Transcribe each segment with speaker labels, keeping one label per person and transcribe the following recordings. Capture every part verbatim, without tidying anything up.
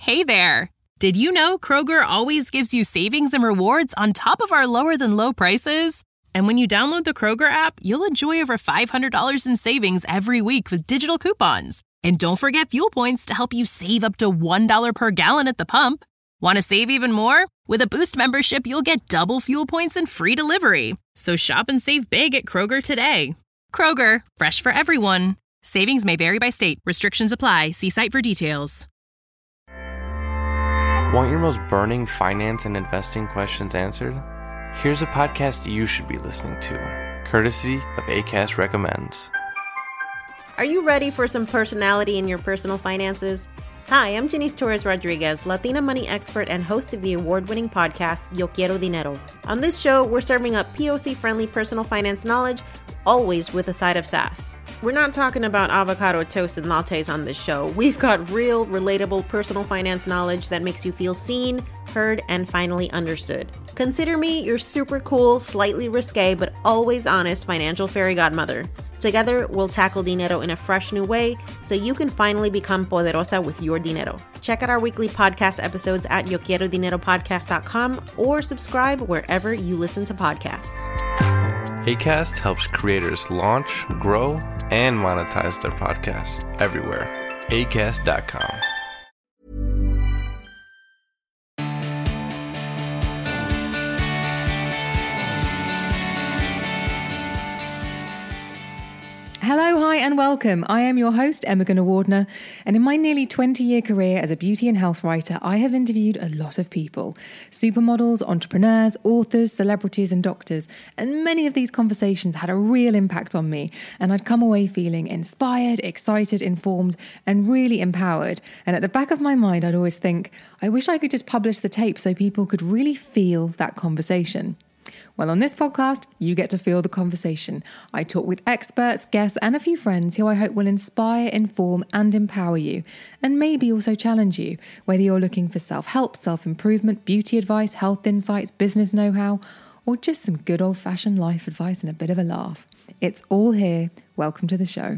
Speaker 1: Hey there! Did you know Kroger always gives you savings and rewards on top of our lower-than-low prices? And when you download the Kroger app, you'll enjoy over five hundred dollars in savings every week with digital coupons. And don't forget fuel points to help you save up to one dollar per gallon at the pump. Want to save even more? With a Boost membership, you'll get double fuel points and free delivery. So shop and save big at Kroger today. Kroger, fresh for everyone. Savings may vary by state. Restrictions apply. See site for details.
Speaker 2: Want your most burning finance and investing questions answered? Here's a podcast you should be listening to, courtesy of Acast Recommends.
Speaker 3: Are you ready for some personality in your personal finances? Hi, I'm Janice Torres Rodriguez, Latina money expert and host of the award-winning podcast, Yo Quiero Dinero. On this show, we're serving up P O C-friendly personal finance knowledge, always with a side of sass. We're not talking about avocado toast and lattes on this show. We've got real, relatable personal finance knowledge that makes you feel seen, heard, and finally understood. Consider me your super cool, slightly risque, but always honest financial fairy godmother. Together, we'll tackle dinero in a fresh new way so you can finally become poderosa with your dinero. Check out our weekly podcast episodes at yo quiero dinero podcast dot com or subscribe wherever you listen to podcasts.
Speaker 2: Acast helps creators launch, grow, and monetize their podcasts everywhere. acast dot com.
Speaker 4: Hello, hi, and welcome. I am your host, Emma Gunnar-Wardner, and in my nearly twenty-year career as a beauty and health writer, I have interviewed a lot of people. Supermodels, entrepreneurs, authors, celebrities, and doctors, and many of these conversations had a real impact on me, and I'd come away feeling inspired, excited, informed, and really empowered. And at the back of my mind, I'd always think, I wish I could just publish the tape so people could really feel that conversation. Well, on this podcast, you get to feel the conversation. I talk with experts, guests, and a few friends who I hope will inspire, inform, and empower you, and maybe also challenge you, whether you're looking for self-help, self-improvement, beauty advice, health insights, business know-how, or just some good old-fashioned life advice and a bit of a laugh. It's all here. Welcome to the show.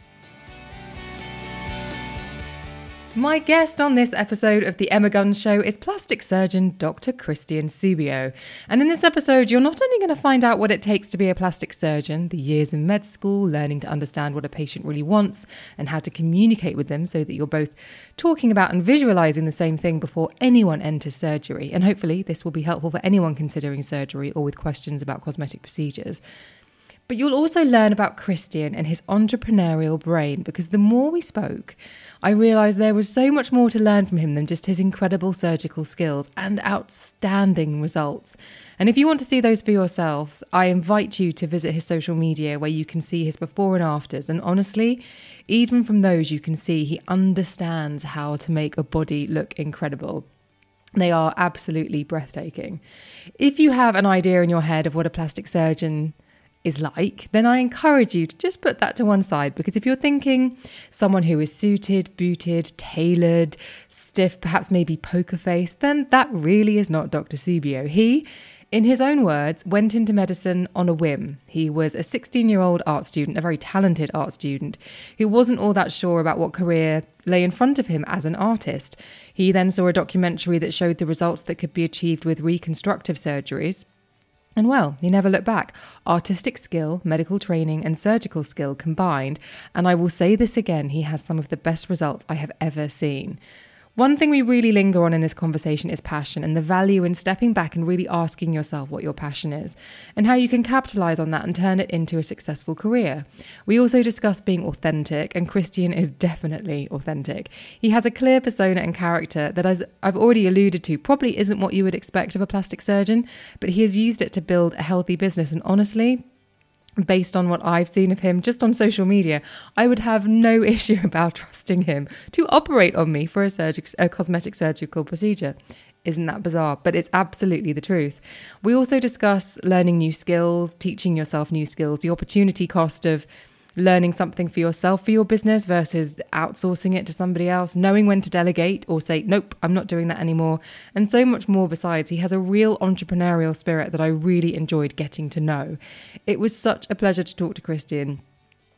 Speaker 4: My guest on this episode of The Emma Gunn Show is plastic surgeon Doctor Christian Subio. And in this episode, you're not only going to find out what it takes to be a plastic surgeon, the years in med school, learning to understand what a patient really wants, and how to communicate with them so that you're both talking about and visualizing the same thing before anyone enters surgery. And hopefully this will be helpful for anyone considering surgery or with questions about cosmetic procedures. But you'll also learn about Christian and his entrepreneurial brain, because the more we spoke, I realised there was so much more to learn from him than just his incredible surgical skills and outstanding results. And if you want to see those for yourselves, I invite you to visit his social media where you can see his before and afters. And honestly, even from those you can see he understands how to make a body look incredible. They are absolutely breathtaking. If you have an idea in your head of what a plastic surgeon is like, then I encourage you to just put that to one side, because if you're thinking someone who is suited, booted, tailored, stiff, perhaps maybe poker face, then that really is not Doctor Subio. He, in his own words, went into medicine on a whim. He was a sixteen-year-old art student, a very talented art student, who wasn't all that sure about what career lay in front of him as an artist. He then saw a documentary that showed the results that could be achieved with reconstructive surgeries. And well, he never looked back. Artistic skill, medical training, and surgical skill combined. And I will say this again, he has some of the best results I have ever seen. One thing we really linger on in this conversation is passion, and the value in stepping back and really asking yourself what your passion is and how you can capitalize on that and turn it into a successful career. We also discuss being authentic, and Christian is definitely authentic. He has a clear persona and character that, as I've already alluded to, probably isn't what you would expect of a plastic surgeon, but he has used it to build a healthy business. And honestly, based on what I've seen of him just on social media, I would have no issue about trusting him to operate on me for a, surgic- a cosmetic surgical procedure. Isn't that bizarre? But it's absolutely the truth. We also discuss learning new skills, teaching yourself new skills, the opportunity cost of learning something for yourself for your business versus outsourcing it to somebody else, knowing when to delegate or say, nope, I'm not doing that anymore, and so much more besides. He has a real entrepreneurial spirit that I really enjoyed getting to know. It was such a pleasure to talk to Christian.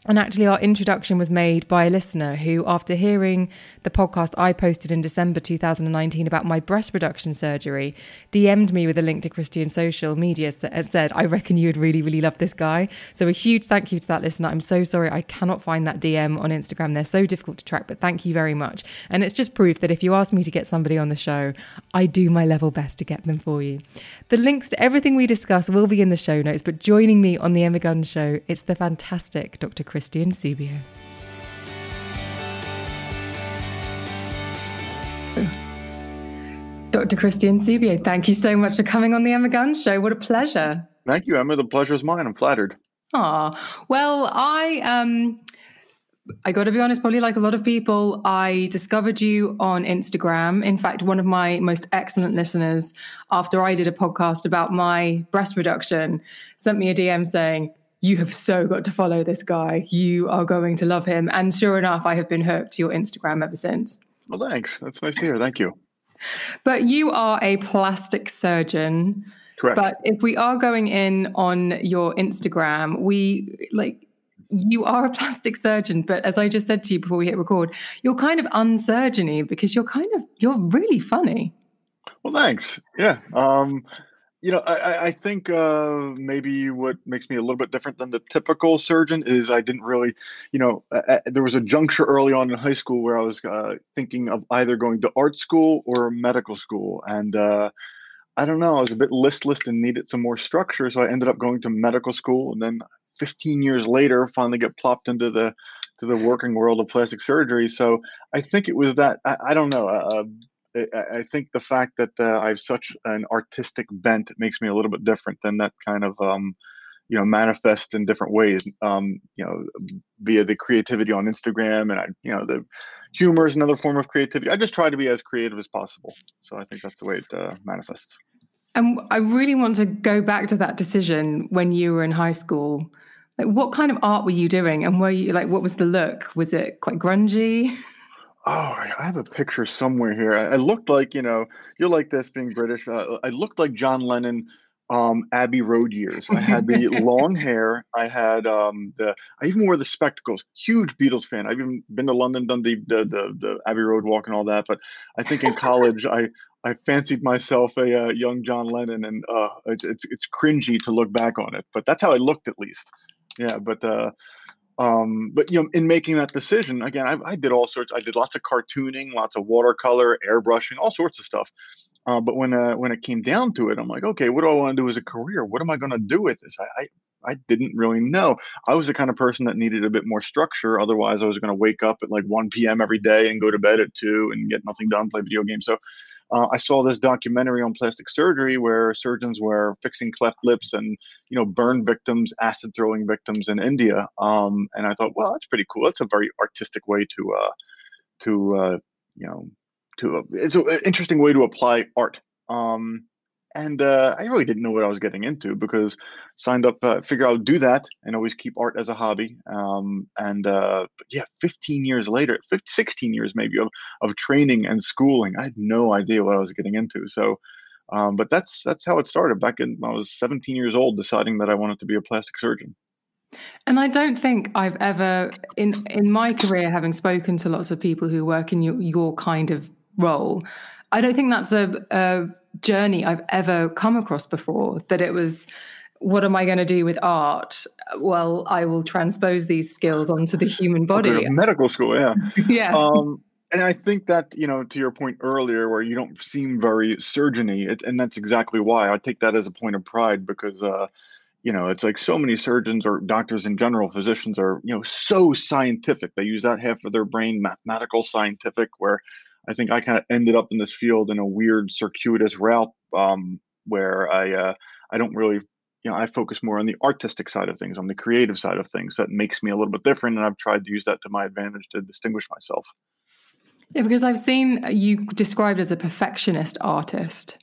Speaker 4: And actually, our introduction was made by a listener who, after hearing the podcast I posted in December two thousand nineteen about my breast reduction surgery, D M'd me with a link to Christian's social media and said, I reckon you would really, really love this guy. So a huge thank you to that listener. I'm so sorry I cannot find that D M on Instagram. They're so difficult to track, but thank you very much. And it's just proof that if you ask me to get somebody on the show, I do my level best to get them for you. The links to everything we discuss will be in the show notes, but joining me on the Emma Gunn Show, it's the fantastic Doctor Christian Subio. Doctor Christian Subio, thank you so much for coming on the Emma Gunn Show. What a pleasure.
Speaker 5: Thank you, Emma. The pleasure is mine. I'm flattered.
Speaker 4: Ah, well, I um, I got to be honest, probably like a lot of people, I discovered you on Instagram. In fact, one of my most excellent listeners, after I did a podcast about my breast reduction, sent me a D M saying, you have so got to follow this guy. You are going to love him. And sure enough, I have been hooked to your Instagram ever since.
Speaker 5: Well, thanks. That's nice to hear. Thank you.
Speaker 4: But you are a plastic surgeon.
Speaker 5: Correct.
Speaker 4: But if we are going in on your Instagram, we like you are a plastic surgeon. But as I just said to you before we hit record, you're kind of unsurgeon-y because you're kind of you're really funny.
Speaker 5: Well, thanks. Yeah. Um, you know, I, I think uh, maybe what makes me a little bit different than the typical surgeon is I didn't really, you know, uh, there was a juncture early on in high school where I was uh, thinking of either going to art school or medical school. And uh, I don't know, I was a bit listless and needed some more structure. So I ended up going to medical school. And then fifteen years later, finally get plopped into the to the working world of plastic surgery. So I think it was that, I, I don't know, uh, I think the fact that uh, I have such an artistic bent makes me a little bit different than that kind of, um, you know, manifest in different ways, um, you know, via the creativity on Instagram and, I, you know, the humor is another form of creativity. I just try to be as creative as possible. So I think that's the way it uh, manifests.
Speaker 4: And I really want to go back to that decision when you were in high school. Like, what kind of art were you doing? And were you like, what was the look? Was it quite grungy?
Speaker 5: Oh, I have a picture somewhere here. I, I looked like, you know, you're like this being British. Uh, I looked like John Lennon, um, Abbey Road years. I had the long hair. I had um, the, I even wore the spectacles. Huge Beatles fan. I've even been to London, done the, the, the, the Abbey Road walk and all that. But I think in college, I, I fancied myself a uh, young John Lennon, and uh, it's, it's, it's cringy to look back on it. But that's how I looked, at least. Yeah. But, uh, Um, but, you know, in making that decision, again, I, I did all sorts. I did lots of cartooning, lots of watercolor, airbrushing, all sorts of stuff. Uh, but when uh, when it came down to it, I'm like, okay, what do I want to do as a career? What am I going to do with this? I, I I didn't really know. I was the kind of person that needed a bit more structure. Otherwise, I was going to wake up at like one p.m. every day and go to bed at two and get nothing done, play video games. So uh, I saw this documentary on plastic surgery where surgeons were fixing cleft lips and, you know, burn victims, acid throwing victims in India. Um, and I thought, well, that's pretty cool. That's a very artistic way to, uh, to uh, you know, to uh, it's an interesting way to apply art. Um, And uh, I really didn't know what I was getting into because signed up, uh, figure I'll do that and always keep art as a hobby. Um, and uh, but yeah, fifteen years later, fifteen, sixteen years maybe of, of training and schooling, I had no idea what I was getting into. So, um, but that's that's how it started back in, I was seventeen years old, deciding that I wanted to be a plastic surgeon.
Speaker 4: And I don't think I've ever, in, in my career, having spoken to lots of people who work in your, your kind of role, I don't think that's a, a journey I've ever come across before, that it was, what am I going to do with art? Well, I will transpose these skills onto the human body.
Speaker 5: Okay, medical school, yeah.
Speaker 4: Yeah.
Speaker 5: Um, and I think that, you know, to your point earlier, where you don't seem very surgeon-y, it, and that's exactly why I take that as a point of pride because, uh, you know, it's like so many surgeons or doctors in general, physicians are, you know, so scientific. They use that half of their brain, mathematical, scientific, where I think I kind of ended up in this field in a weird circuitous route um, where I uh, I don't really, you know, I focus more on the artistic side of things, on the creative side of things. That makes me a little bit different. And I've tried to use that to my advantage to distinguish myself.
Speaker 4: Yeah, because I've seen you described as a perfectionist artist.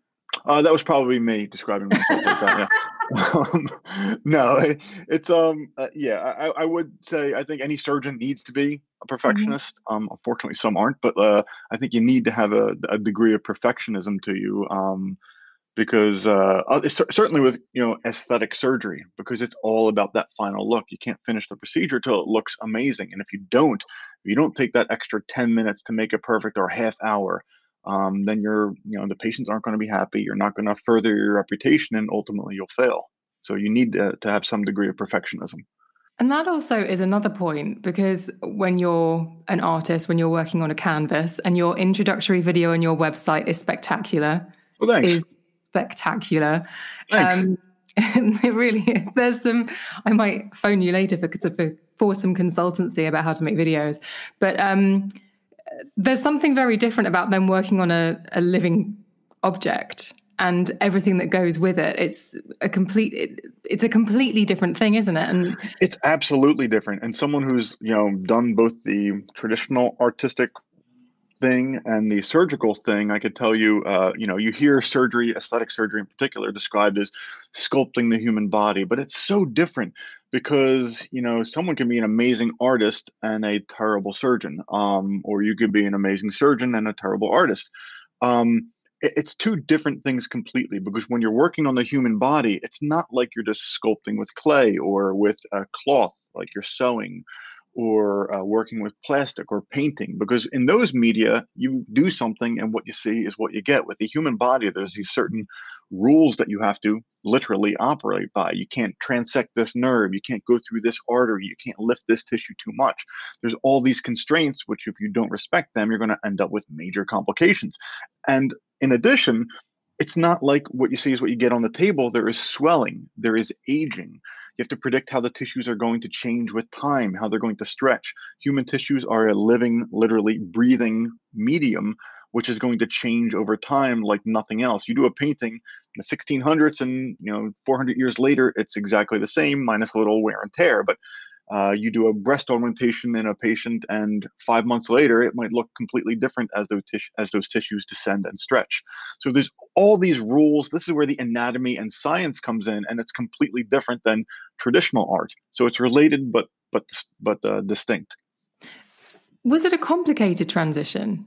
Speaker 5: Uh, that was probably me describing myself like that. Yeah. um, no, it, it's um uh, yeah. I, I would say I think any surgeon needs to be a perfectionist. Mm-hmm. Um, unfortunately, some aren't, but uh, I think you need to have a, a degree of perfectionism to you. Um, because uh, uh, it's cer- certainly with you know aesthetic surgery, because it's all about that final look. You can't finish the procedure till it looks amazing, and if you don't, if you don't take that extra ten minutes to make it perfect or half hour, um, then you're you know the patients aren't going to be happy. You're not going to further your reputation, and ultimately you'll fail. So you need to, to have some degree of perfectionism.
Speaker 4: And that also is another point, because when you're an artist, when you're working on a canvas and your introductory video on your website is spectacular,
Speaker 5: Well, thanks.
Speaker 4: is spectacular.
Speaker 5: Thanks.
Speaker 4: Um, it really is. There's some, I might phone you later for, for, for some consultancy about how to make videos. But um, there's something very different about them working on a, a living object and everything that goes with it. It's a complete, it, it's a completely different thing, isn't it? And
Speaker 5: it's absolutely different. And someone who's, you know, done both the traditional artistic thing and the surgical thing, I could tell you, uh, you know, you hear surgery, aesthetic surgery in particular, described as sculpting the human body, but it's so different because, you know, someone can be an amazing artist and a terrible surgeon, um, or you could be an amazing surgeon and a terrible artist. Um, it's two different things completely, because when you're working on the human body, it's not like you're just sculpting with clay or with a cloth, like you're sewing or uh, working with plastic or painting, because in those media, you do something and what you see is what you get. With the human body, there's these certain rules that you have to literally operate by. You can't transect this nerve. You can't go through this artery. You can't lift this tissue too much. There's all these constraints, which if you don't respect them, you're going to end up with major complications. And in addition, it's not like what you see is what you get on the table. There is swelling. There is aging. You have to predict how the tissues are going to change with time, how they're going to stretch. Human tissues are a living, literally breathing medium, which is going to change over time like nothing else. You do a painting in the sixteen hundreds and, you know, four hundred years later, it's exactly the same, minus a little wear and tear. But Uh, you do a breast augmentation in a patient, and five months later, it might look completely different as those, tis- as those tissues descend and stretch. So there's all these rules. This is where the anatomy and science comes in, and it's completely different than traditional art. So it's related, but but but uh, distinct.
Speaker 4: Was it a complicated transition?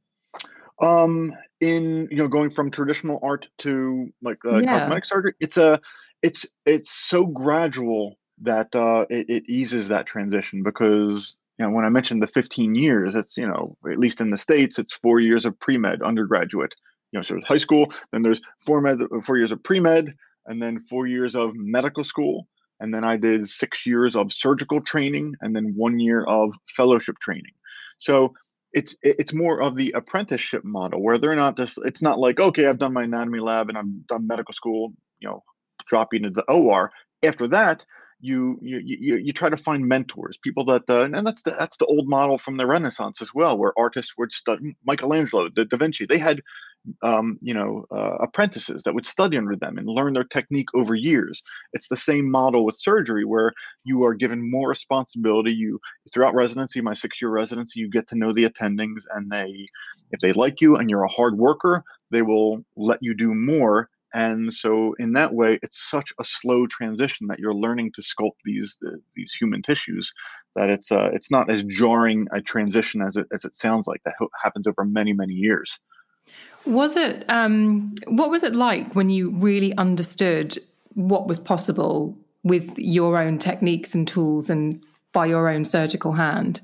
Speaker 5: Um, in you know, going from traditional art to like uh,
Speaker 4: Yeah.
Speaker 5: cosmetic surgery, it's a it's it's so gradual that uh, it, it eases that transition, because you know when I mentioned the fifteen years, it's you know at least in the States, it's four years of pre-med undergraduate, you know, so it's high school, then there's four med four years of pre-med, and then four years of medical school, and then I did six years of surgical training, and then one year of fellowship training. So it's it's more of the apprenticeship model, where they're not just, it's not like, okay, I've done my anatomy lab and I've done medical school, you know, dropping into the O R. After that, you you you, you try to find mentors, people that uh, and that's the, that's the old model from the Renaissance as well, where artists would study. Michelangelo, Da, Da Vinci, they had um, you know uh, apprentices that would study under them and learn their technique over years. It's the same model with surgery, where you are given more responsibility. You throughout residency, my six-year residency, you get to know the attendings, and they, if they like you and you're a hard worker, they will let you do more. And so in that way, it's such a slow transition that you're learning to sculpt these uh, these human tissues, that it's uh, it's not as jarring a transition as it as it sounds like. That ho- happens over many, many years.
Speaker 4: Was it, um, what was it like when you really understood what was possible with your own techniques and tools and by your own surgical hand?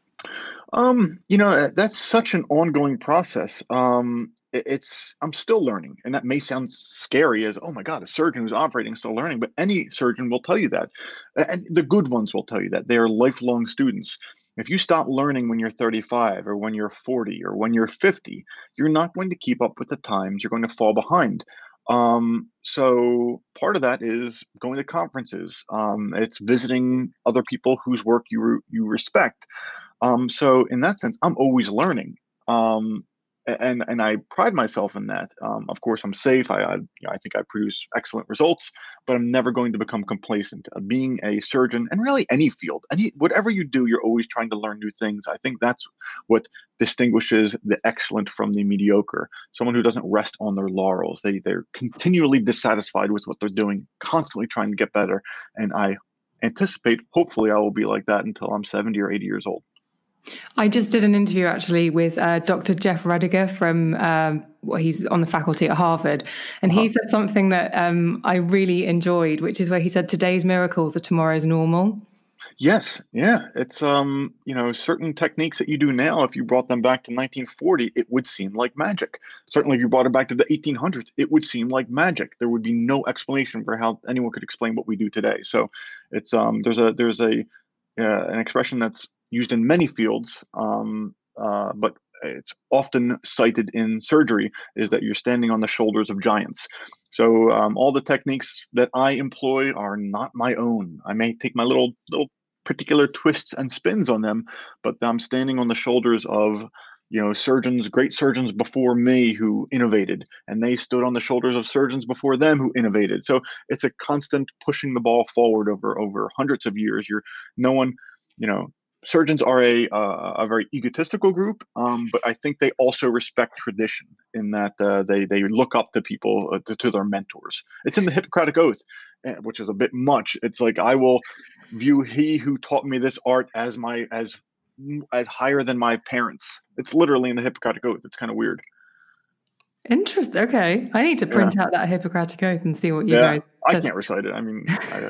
Speaker 5: Um, you know, that's such an ongoing process. Um, it, it's I'm still learning, and that may sound scary as, oh my God, a surgeon who's operating is still learning, but any surgeon will tell you that. And the good ones will tell you that. They are lifelong students. If you stop learning when you're thirty-five or when you're forty or when you're fifty, you're not going to keep up with the times. You're going to fall behind. Um, so part of that is going to conferences. Um, it's visiting other people whose work you you respect. Um, so in that sense, I'm always learning, um, and and I pride myself in that. Um, of course, I'm safe. I I, you know, I think I produce excellent results, but I'm never going to become complacent. Uh, being a surgeon, and really any field, any whatever you do, you're always trying to learn new things. I think that's what distinguishes the excellent from the mediocre. Someone who doesn't rest on their laurels. They they're continually dissatisfied with what they're doing, constantly trying to get better. And I anticipate, hopefully, I will be like that until I'm seventy or eighty years old.
Speaker 4: I just did an interview actually with uh, Doctor Jeff Rediger from, um, well, he's on the faculty at Harvard. And uh-huh. he said something that um, I really enjoyed, which is where he said, today's miracles are tomorrow's normal.
Speaker 5: Yes. Yeah. It's, um, you know, certain techniques that you do now, if you brought them back to nineteen forty, it would seem like magic. Certainly if you brought it back to the eighteen hundreds, it would seem like magic. There would be no explanation for how anyone could explain what we do today. So it's, um, there's a, there's a, uh, an expression that's used in many fields, um, uh, but it's often cited in surgery, is that you're standing on the shoulders of giants. So um, all the techniques that I employ are not my own. I may take my little little particular twists and spins on them, but I'm standing on the shoulders of, you know, surgeons, great surgeons before me who innovated, and they stood on the shoulders of surgeons before them who innovated. So it's a constant pushing the ball forward over over hundreds of years. You're no one, you know. Surgeons are a uh, a very egotistical group, um, but I think they also respect tradition in that uh, they they look up to people, uh, to, to their mentors. It's in the Hippocratic Oath, which is a bit much. It's like, I will view he who taught me this art as my as as higher than my parents. It's literally in the Hippocratic Oath. It's kind of weird.
Speaker 4: Interesting. Okay, I need to print yeah. out that Hippocratic Oath and see what you
Speaker 5: yeah,
Speaker 4: guys said.
Speaker 5: I can't recite it. I mean, I,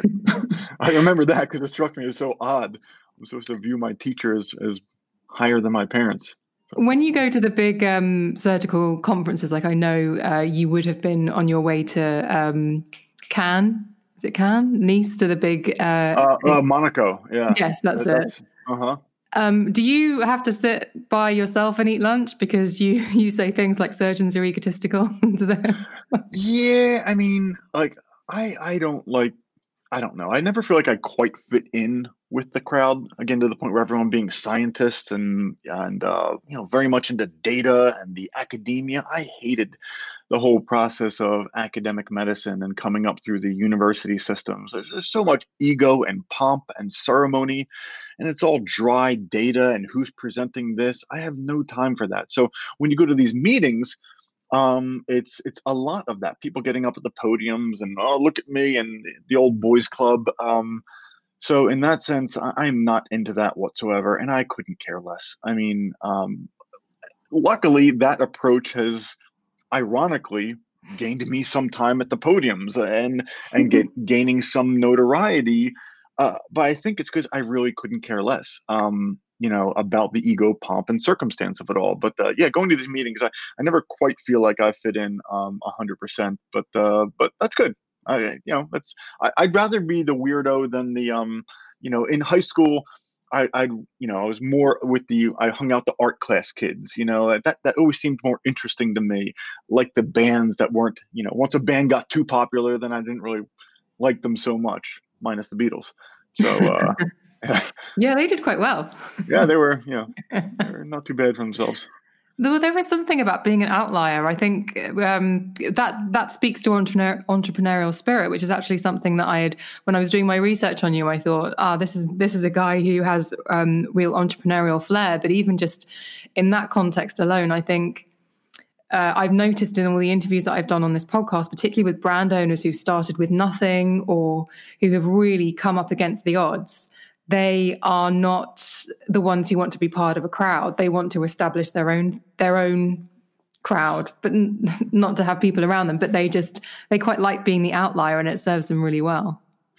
Speaker 5: I remember that because it struck me as so odd. I'm supposed to view my teacher as, as higher than my parents. So.
Speaker 4: When you go to the big um, surgical conferences, like I know uh, you would have been on your way to um, Cannes, is it Cannes? Nice, to the big... Uh,
Speaker 5: uh, uh, Monaco, yeah.
Speaker 4: Yes, that's, that's it.
Speaker 5: Uh-huh.
Speaker 4: Um, do you have to sit by yourself and eat lunch because you, you say things like surgeons are egotistical to them?
Speaker 5: Yeah, I mean, like, I I don't like, I don't know. I never feel like I quite fit in with the crowd, again, to the point where everyone being scientists and, and uh, you know, very much into data and the academia. I hated the whole process of academic medicine and coming up through the university systems. There's, there's so much ego and pomp and ceremony, and it's all dry data and who's presenting this. I have no time for that. So when you go to these meetings, Um, it's it's a lot of that. People getting up at the podiums and, oh, look at me, and the old boys club. Um, so in that sense, I, I'm not into that whatsoever, and I couldn't care less. I mean, um, luckily, that approach has, ironically, gained me some time at the podiums and and get gaining some notoriety. Uh, but I think it's because I really couldn't care less. Um, you know, about the ego, pomp, and circumstance of it all. But uh, yeah, going to these meetings, I, I never quite feel like I fit in um, a hundred percent. But uh, but that's good. I you know that's I, I'd rather be the weirdo than the um you know in high school. I I you know I was more with the I hung out the art class kids. You know that that always seemed more interesting to me. Like the bands that weren't, you know once a band got too popular, then I didn't really like them so much, minus the Beatles. So. Uh,
Speaker 4: Yeah, they did quite well.
Speaker 5: Yeah, they were, you know, they were not too bad for themselves.
Speaker 4: Though there is something about being an outlier. I think um, that that speaks to entrepreneur, entrepreneurial spirit, which is actually something that I had when I was doing my research on you. I thought, ah, oh, this is this is a guy who has um, real entrepreneurial flair. But even just in that context alone, I think uh, I've noticed in all the interviews that I've done on this podcast, particularly with brand owners who started with nothing or who have really come up against the odds. They are not the ones who want to be part of a crowd. They want to establish their own their own crowd, but n- not to have people around them. But they just they quite like being the outlier, and it serves them really well.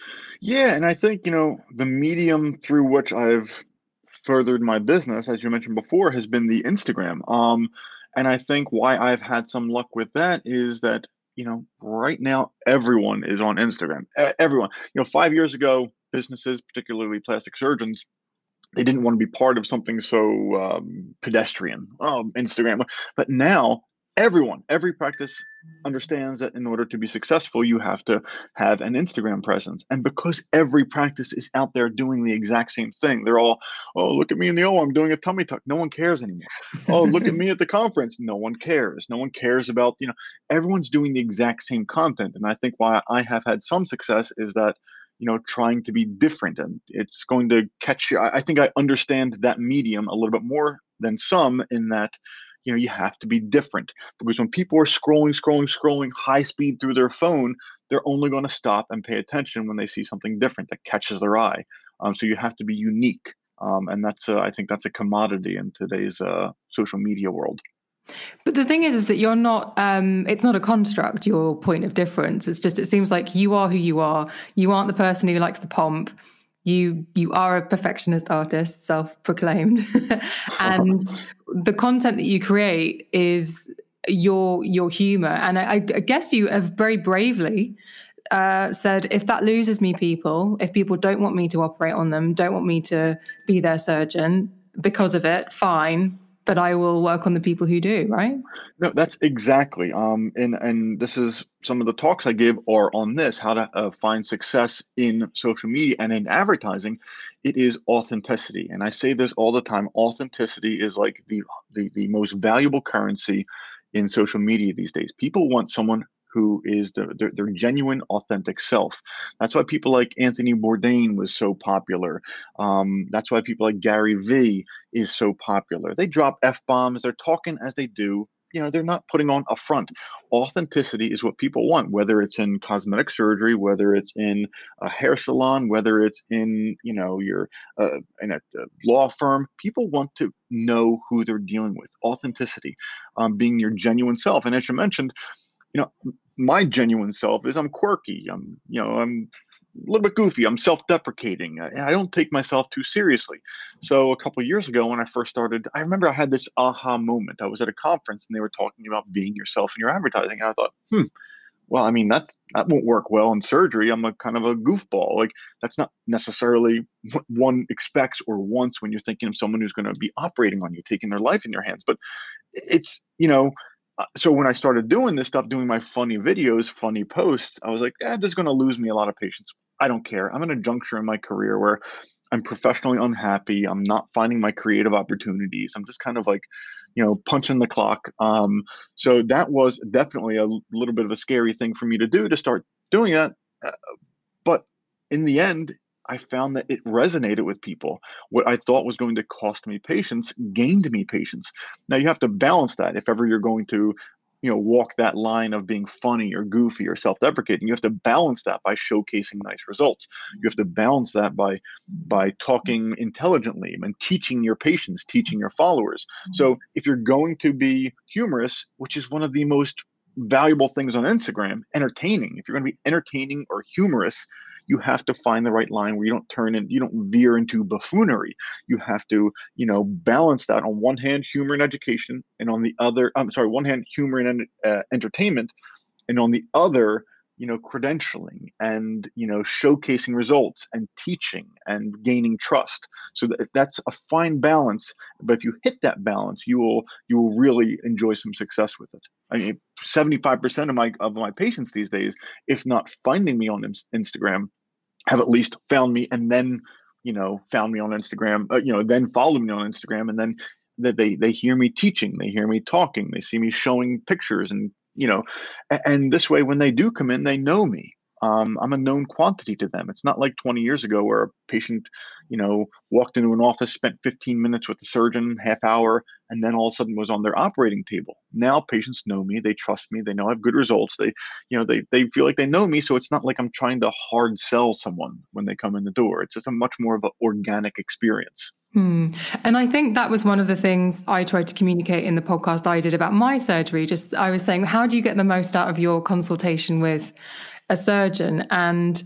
Speaker 5: Yeah, and I think, you know, the medium through which I've furthered my business, as you mentioned before, has been the Instagram. Um, and I think why I've had some luck with that is that, you know, right now everyone is on Instagram. E- everyone, you know, five years ago, businesses, particularly plastic surgeons, they didn't want to be part of something so um, pedestrian, oh, Instagram. But now everyone, every practice understands that in order to be successful, you have to have an Instagram presence. And because every practice is out there doing the exact same thing, they're all, oh, look at me in the O, I'm doing a tummy tuck. No one cares anymore. Oh, look at me at the conference. No one cares. No one cares about, you know, everyone's doing the exact same content. And I think why I have had some success is that, you know, trying to be different, and it's going to catch you. I think I understand that medium a little bit more than some in that, you know, you have to be different, because when people are scrolling, scrolling, scrolling high speed through their phone, they're only going to stop and pay attention when they see something different that catches their eye. Um, so you have to be unique. Um, and that's, uh, I think that's a commodity in today's uh, social media world.
Speaker 4: But the thing is, is that you're not, um, it's not a construct, your point of difference. It's just, it seems like you are who you are. You aren't the person who likes the pomp. You you are a perfectionist artist, self-proclaimed. And the content that you create is your your humor. And I, I guess you have very bravely uh, said, if that loses me people, if people don't want me to operate on them, don't want me to be their surgeon because of it, fine. But I will work on the people who do, right?
Speaker 5: No, that's exactly. Um, and and this is some of the talks I give are on this: how to uh, find success in social media and in advertising. It is authenticity, and I say this all the time. Authenticity is like the the the most valuable currency in social media these days. People want someone who is the, their, their genuine, authentic self. That's why people like Anthony Bourdain was so popular. Um, that's why people like Gary Vee is so popular. They drop F-bombs. They're talking as they do. You know, they're not putting on a front. Authenticity is what people want, whether it's in cosmetic surgery, whether it's in a hair salon, whether it's in, you know, your uh, in a, a law firm. People want to know who they're dealing with. Authenticity, um, being your genuine self. And as you mentioned, you know, my genuine self is I'm quirky. I'm, you know, I'm a little bit goofy. I'm self-deprecating. I, I don't take myself too seriously. So a couple of years ago when I first started, I remember I had this aha moment. I was at a conference and they were talking about being yourself in your advertising. And I thought, hmm, well, I mean, that's, that won't work well in surgery. I'm a kind of a goofball. Like that's not necessarily what one expects or wants when you're thinking of someone who's going to be operating on you, taking their life in your hands. But it's, you know, Uh, so when I started doing this stuff, doing my funny videos, funny posts, I was like, eh, this is going to lose me a lot of patients. I don't care. I'm in a juncture in my career where I'm professionally unhappy. I'm not finding my creative opportunities. I'm just kind of like, you know, punching the clock. Um, so that was definitely a l- little bit of a scary thing for me to do, to start doing that. Uh, but in the end, I found that it resonated with people. What I thought was going to cost me patience gained me patience. Now you have to balance that. If ever you're going to, you know, walk that line of being funny or goofy or self-deprecating, you have to balance that by showcasing nice results. You have to balance that by by talking intelligently and teaching your patients, teaching your followers. So if you're going to be humorous, which is one of the most valuable things on Instagram, entertaining. If you're going to be entertaining or humorous, you have to find the right line where you don't turn in, you don't veer into buffoonery. You have to, you know, balance that. On one hand, humor and education, and on the other, I'm sorry, one hand, humor and uh, entertainment, and on the other, you know, credentialing and, you know, showcasing results and teaching and gaining trust. So that, that's a fine balance. But if you hit that balance, you will you will really enjoy some success with it. I mean, seventy-five percent of my of my patients these days, if not finding me on Instagram, have at least found me and then, you know, found me on Instagram, uh, you know, then followed me on Instagram, and then that they they hear me teaching, they hear me talking, they see me showing pictures, and you know, and, and this way when they do come in, they know me. Um, I'm a known quantity to them. It's not like twenty years ago where a patient, you know, walked into an office, spent fifteen minutes with the surgeon, half hour, and then all of a sudden was on their operating table. Now patients know me, they trust me, they know I have good results. They, you know, they they feel like they know me. So it's not like I'm trying to hard sell someone when they come in the door. It's just a much more of an organic experience.
Speaker 4: Hmm. And I think that was one of the things I tried to communicate in the podcast I did about my surgery. Just I was saying, how do you get the most out of your consultation with a surgeon? And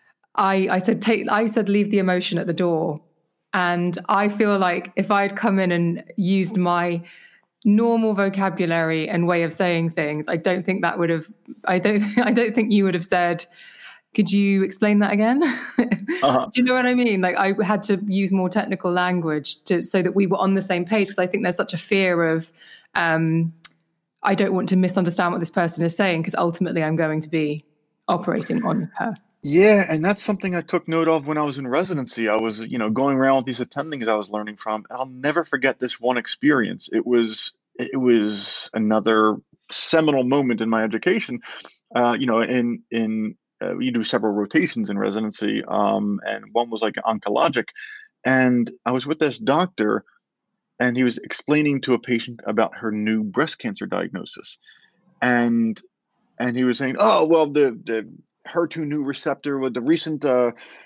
Speaker 4: I, I said, take, I said, leave the emotion at the door. And I feel like if I'd come in and used my normal vocabulary and way of saying things, I don't think that would have, I don't, I don't think you would have said, could you explain that again? Uh-huh. Do you know what I mean? Like I had to use more technical language to, so that we were on the same page. Because I think there's such a fear of, um, I don't want to misunderstand what this person is saying, because ultimately I'm going to be operating on her.
Speaker 5: Yeah, and that's something I took note of when I was in residency. I was, you know, going around with these attendings I was learning from. I'll never forget this one experience. It was, it was another seminal moment in my education. Uh, you know, in in uh, you do several rotations in residency, um, and one was like oncologic. And I was with this doctor, and he was explaining to a patient about her new breast cancer diagnosis, and and he was saying, "Oh, well, the the H E R two new receptor with the recent uh,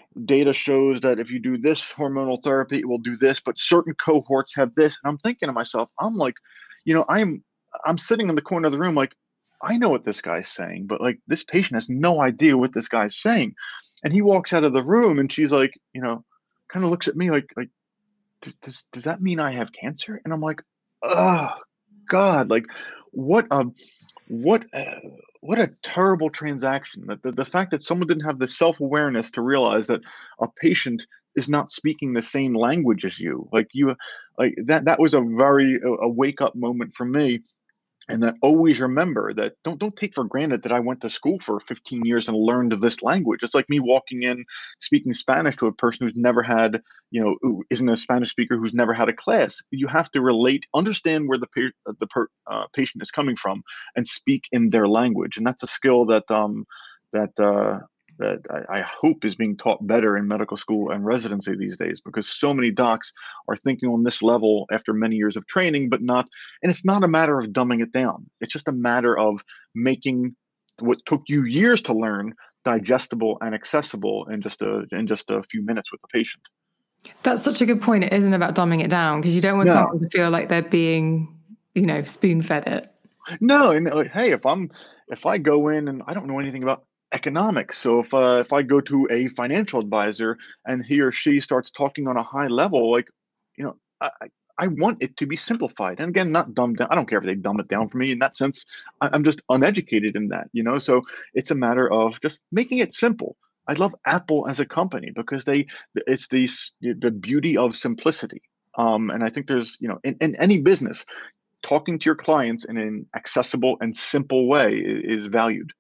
Speaker 5: data shows that if you do this hormonal therapy, it will do this, but certain cohorts have this. And I'm thinking to myself, I'm like, you know, I'm I'm sitting in the corner of the room like, I know what this guy's saying, but like this patient has no idea what this guy's saying. And he walks out of the room and she's like, you know, kind of looks at me like, like, does does that mean I have cancer? And I'm like, oh God, like what a what a, what a terrible transaction. That the, the fact that someone didn't have the self-awareness to realize that a patient is not speaking the same language as you. Like you, like that that was a very a, a wake up moment for me. And that always remember that don't don't take for granted that I went to school for fifteen years and learned this language. It's like me walking in speaking Spanish to a person who's never had, you know, who isn't a Spanish speaker, who's never had a class. You have to relate, understand where the pa- the per, uh, patient is coming from, and speak in their language. And that's a skill that um that uh, that I, I hope is being taught better in medical school and residency these days, because so many docs are thinking on this level after many years of training, but not, and it's not a matter of dumbing it down. It's just a matter of making what took you years to learn digestible and accessible in just a in just a few minutes with the patient.
Speaker 4: That's such a good point. It isn't about dumbing it down, because you don't want
Speaker 5: No.
Speaker 4: someone to feel like they're being, you know, spoon-fed it.
Speaker 5: No, and like, hey, if I'm if I go in and I don't know anything about economics, so if uh, if I go to a financial advisor and he or she starts talking on a high level, like, you know, I I I want it to be simplified. And again, not dumbed down. I don't care if they dumb it down for me. In that sense, I, I'm just uneducated in that, you know. So it's a matter of just making it simple. I love Apple as a company because they it's the the beauty of simplicity. Um, and I think there's, you know, in, in any business, talking to your clients in an accessible and simple way is valued.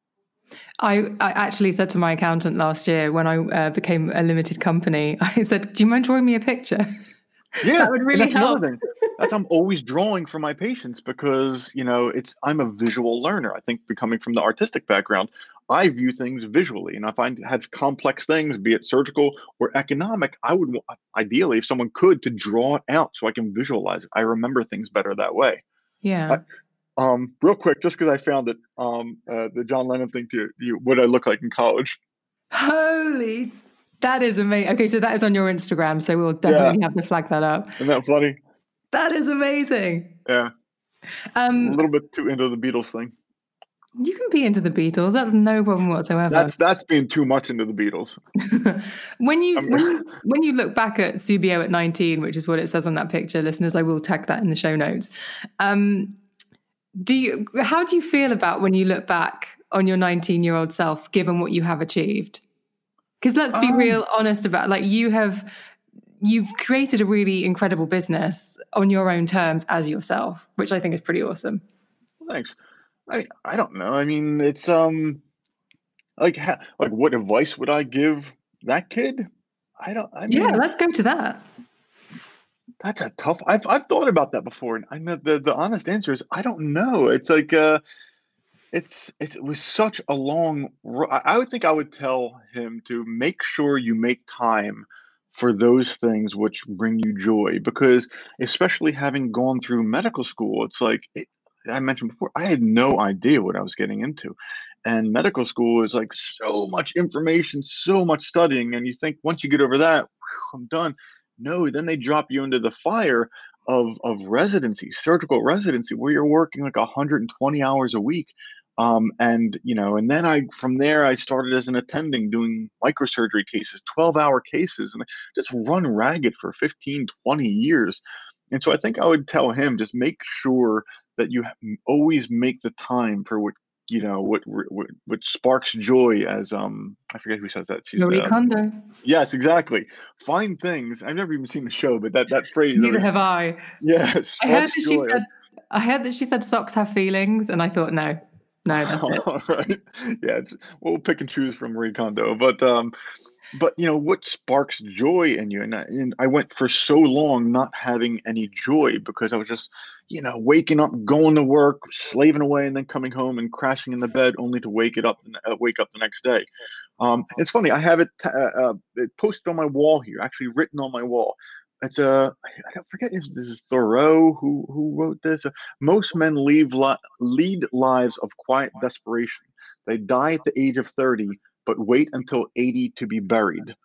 Speaker 4: I, I actually said to my accountant last year when I uh, became a limited company, I said, do you mind drawing me a picture?
Speaker 5: Yeah,
Speaker 4: that would really
Speaker 5: that's
Speaker 4: help.
Speaker 5: another thing. That's I'm always drawing for my patients because, you know, it's I'm a visual learner. I think coming from the artistic background, I view things visually. And if I have complex things, be it surgical or economic, I would ideally, if someone could, to draw it out so I can visualize it. I remember things better that way.
Speaker 4: Yeah.
Speaker 5: I, Um, real quick, just because I found it, um, uh, the John Lennon thing to you, what I look like in college.
Speaker 4: Holy, that is amazing. Okay, so that is on your Instagram, so we'll definitely
Speaker 5: Yeah.
Speaker 4: have to flag that up.
Speaker 5: Isn't that funny?
Speaker 4: That is amazing.
Speaker 5: Yeah.
Speaker 4: Um,
Speaker 5: a little bit too into the Beatles thing.
Speaker 4: You can be into the Beatles. That's no problem whatsoever.
Speaker 5: That's that's being too much into the Beatles.
Speaker 4: when you
Speaker 5: I mean,
Speaker 4: when you when you look back at Subio at nineteen, which is what it says on that picture, listeners, I will tag that in the show notes. Um, Do you? How do you feel about when you look back on your nineteen-year-old self, given what you have achieved? Because let's be
Speaker 5: Um,
Speaker 4: real honest about, like, you have, you've created a really incredible business on your own terms as yourself, which I think is pretty awesome.
Speaker 5: Thanks. I I don't know. I mean, it's um like ha, like what advice would I give that kid? I don't. I mean,
Speaker 4: Yeah, let's go to that.
Speaker 5: that's a tough. I've I've thought about that before, and I know the the honest answer is I don't know. It's like uh, it's it was such a long. ro- I I would think I would tell him to make sure you make time for those things which bring you joy, because especially having gone through medical school, it's like it, I mentioned before, I had no idea what I was getting into, and medical school is like so much information, so much studying, and you think once you get over that, whew, I'm done. No, then they drop you into the fire of of residency, surgical residency, where you're working like one hundred twenty hours a week. Um, and you know, and then I from there I started as an attending doing microsurgery cases, twelve hour cases, and I just run ragged for fifteen, twenty years. And so I think I would tell him just make sure that you ha- always make the time for what you know what what, what sparks joy. As um, I forget who says that. She's
Speaker 4: Marie
Speaker 5: um,
Speaker 4: Kondo.
Speaker 5: Yes, exactly. Find things. I've never even seen the show, but that that phrase.
Speaker 4: Neither
Speaker 5: always-
Speaker 4: have I.
Speaker 5: Yeah,
Speaker 4: I heard
Speaker 5: sparks
Speaker 4: that she
Speaker 5: joy.
Speaker 4: said. I heard that she said socks have feelings, and I thought, no, no, that's it.
Speaker 5: All right. Yeah, it's, we'll pick and choose from Marie Kondo, but um, but you know what sparks joy in you, and I, and I went for so long not having any joy because I was just, you know, waking up, going to work, slaving away, and then coming home and crashing in the bed only to wake it up, uh, wake up the next day. Um, it's funny. I have it, t- uh, uh, it posted on my wall here, actually written on my wall. It's a, uh, I I don't forget if this is Thoreau who who wrote this. Uh, Most men leave li- lead lives of quiet desperation. They die at the age of thirty, but wait until eighty to be buried.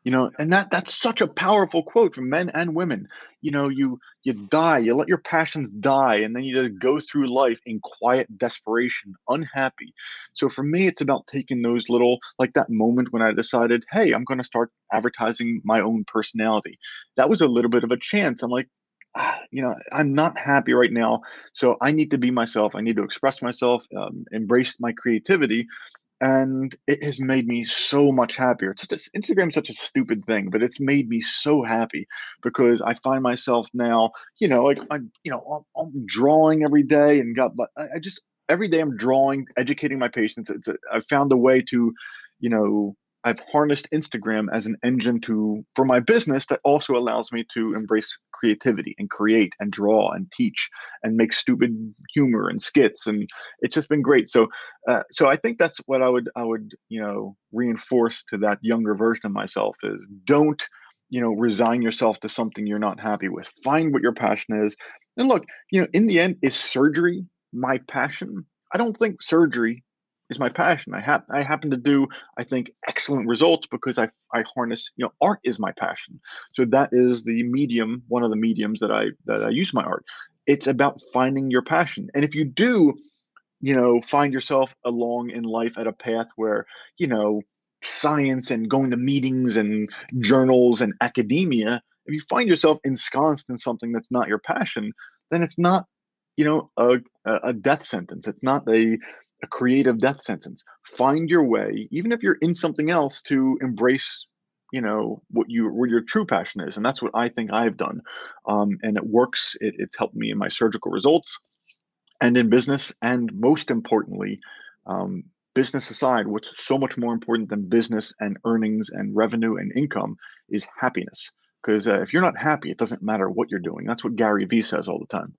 Speaker 5: You know, and that that's such a powerful quote from men and women. You know, you you die, you let your passions die, and then you just go through life in quiet desperation, unhappy. So for me, it's about taking those little, like that moment when I decided, hey, I'm going to start advertising my own personality. That was a little bit of a chance. I'm like, ah, you know, I'm not happy right now, so I need to be myself. I need to express myself, um, embrace my creativity, and it has made me so much happier. It's just Instagram's such a stupid thing, but it's made me so happy because I find myself now, you know, like I'm, you know, I'm, I'm drawing every day and got, but I, I just every day I'm drawing, educating my patients. It's a, I found a way to, you know, I've harnessed Instagram as an engine to for my business that also allows me to embrace creativity and create and draw and teach and make stupid humor and skits, and it's just been great. So uh, so I think that's what I would I would you know reinforce to that younger version of myself is don't you know resign yourself to something you're not happy with. Find what your passion is, and look, you know, in the end, is surgery my passion? I don't think surgery is my passion. I have I happen to do I think excellent results because I I harness you know art is my passion. So that is the medium, one of the mediums that I that I use my art. It's about finding your passion, and if you do you know, find yourself along in life at a path where, you know, science and going to meetings and journals and academia, if you find yourself ensconced in something that's not your passion, then it's not, you know, a, a death sentence. It's not a, a creative death sentence. Find your way, even if you're in something else, to embrace, you know, what you what your true passion is. And that's what I think I've done. Um, and it works. It, it's helped me in my surgical results and in business. And most importantly, um, business aside, what's so much more important than business and earnings and revenue and income is happiness. Because uh, if you're not happy, it doesn't matter what you're doing. That's what Gary Vee says all the time.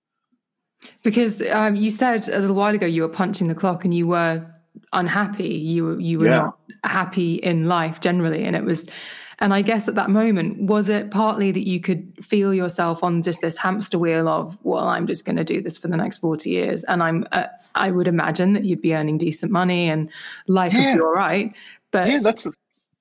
Speaker 4: Because um, you said a little while ago you were punching the clock and you were unhappy. You were you were
Speaker 5: Yeah.
Speaker 4: not happy in life generally, and it was. And I guess at that moment, was it partly that you could feel yourself on just this hamster wheel of, well, I'm just going to do this for the next forty years. And I'm, uh, I would imagine that you'd be earning decent money and life
Speaker 5: Yeah.
Speaker 4: would be all right. But
Speaker 5: Yeah, that's the,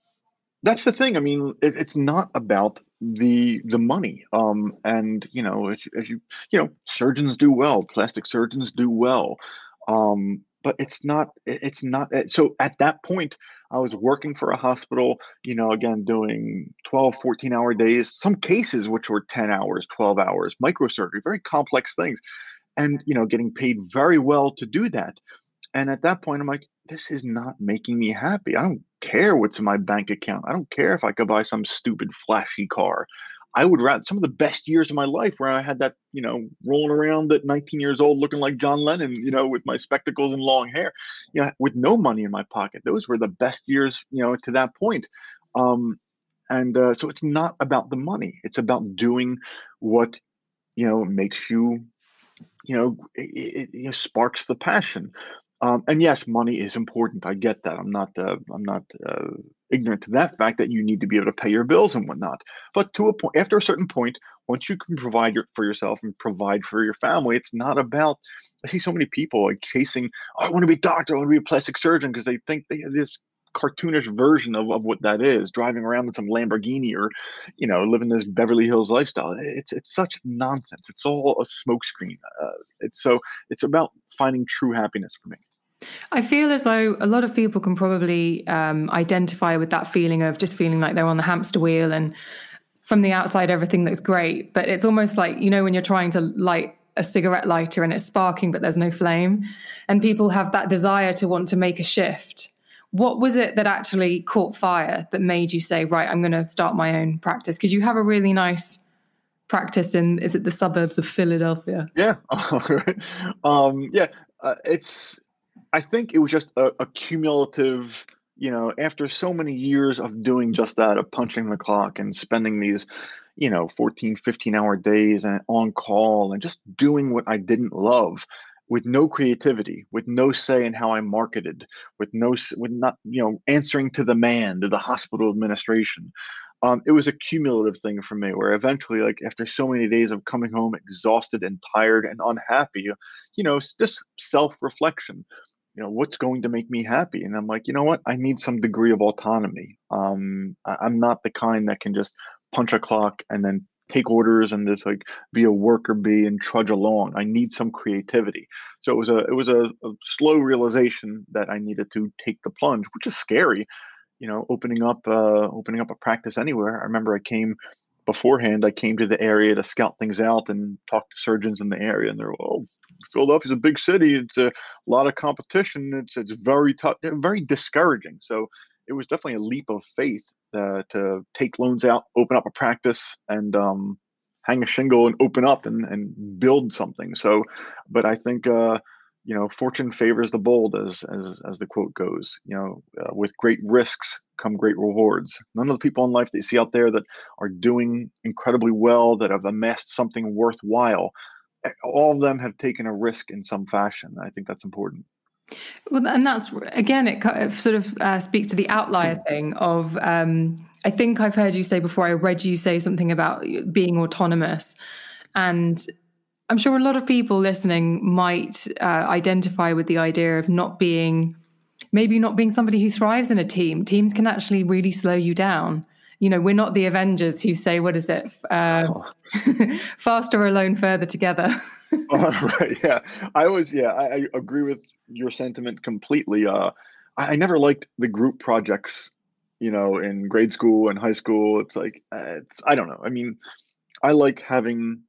Speaker 5: that's the thing. I mean, it, it's not about the the money. Um, and you know, as, you- as you you know, surgeons do well, plastic surgeons do well. Um, but it's not. it- It's not. uh, So at that point, I was working for a hospital. You know, again, doing twelve, fourteen hour days. Some cases which were ten hours, twelve hours, microsurgery, very complex things, and you know, getting paid very well to do that. And at that point, I'm like, this is not making me happy. I don't care what's in my bank account. I don't care if I could buy some stupid flashy car. I would rather some of the best years of my life where I had that, you know, rolling around at nineteen years old looking like John Lennon, you know, with my spectacles and long hair, you know, with no money in my pocket. Those were the best years, you know, to that point. Um, and uh, so it's not about the money. It's about doing what, you know, makes you you know, it, it, you know, sparks the passion. Um, and yes, money is important. I get that. I'm not. Uh, I'm not uh, ignorant to that fact that you need to be able to pay your bills and whatnot. But to a point, after a certain point, once you can provide your, for yourself and provide for your family, it's not about. I see so many people like chasing. Oh, I want to be a doctor. I want to be a plastic surgeon because they think they have this cartoonish version of, of what that is, driving around in some Lamborghini or, you know, living this Beverly Hills lifestyle. It's it's such nonsense. It's all a smokescreen. Uh, it's so it's about finding true happiness for me.
Speaker 4: I feel as though a lot of people can probably um, identify with that feeling of just feeling like they're on the hamster wheel and from the outside everything looks great. But it's almost like, you know, when you're trying to light a cigarette lighter and it's sparking but there's no flame, and people have that desire to want to make a shift. What was it that actually caught fire that made you say, right, I'm going to start my own practice? Because you have a really nice practice in, is it the suburbs of Philadelphia?
Speaker 5: Yeah. um, yeah. Uh, it's, I think it was just a, a cumulative, you know, after so many years of doing just that, of punching the clock and spending these, you know, fourteen, fifteen hour days and on call and just doing what I didn't love with no creativity, with no say in how I marketed, with no, with not, you know, answering to the man, to the hospital administration. Um, it was a cumulative thing for me where eventually, like after so many days of coming home exhausted and tired and unhappy, you know, just self reflection. you know, what's going to make me happy? And I'm like, you know what? I need some degree of autonomy. Um, I, I'm not the kind that can just punch a clock and then take orders and just like be a worker bee and trudge along. I need some creativity. So it was a it was a, a slow realization that I needed to take the plunge, which is scary. You know, opening up uh, opening up a practice anywhere. I remember I came beforehand. I came to the area to scout things out and talk to surgeons in the area, and they're, oh, Philadelphia's a big city. It's a lot of competition. It's it's very tough, very discouraging. So it was definitely a leap of faith uh, to take loans out, open up a practice, and um, hang a shingle and open up and, and build something. So, but I think uh, you know, fortune favors the bold, as as as the quote goes. You know, uh, with great risks come great rewards. None of the people in life that you see out there that are doing incredibly well, that have amassed something worthwhile, all of them have taken a risk in some fashion. I think that's important.
Speaker 4: Well, and that's, again, it kind of sort of uh, speaks to the outlier thing of, um, I think I've heard you say before, I read you say something about being autonomous. And I'm sure a lot of people listening might uh, identify with the idea of not being, maybe not being somebody who thrives in a team. Teams can actually really slow you down. You know, we're not the Avengers who say, what is it? Uh, oh. Faster alone, further together.
Speaker 5: Oh, right. Yeah. I always, yeah, I, I agree with your sentiment completely. Uh, I, I never liked the group projects, you know, in grade school and high school. It's like, uh, it's, I don't know. I mean, I like having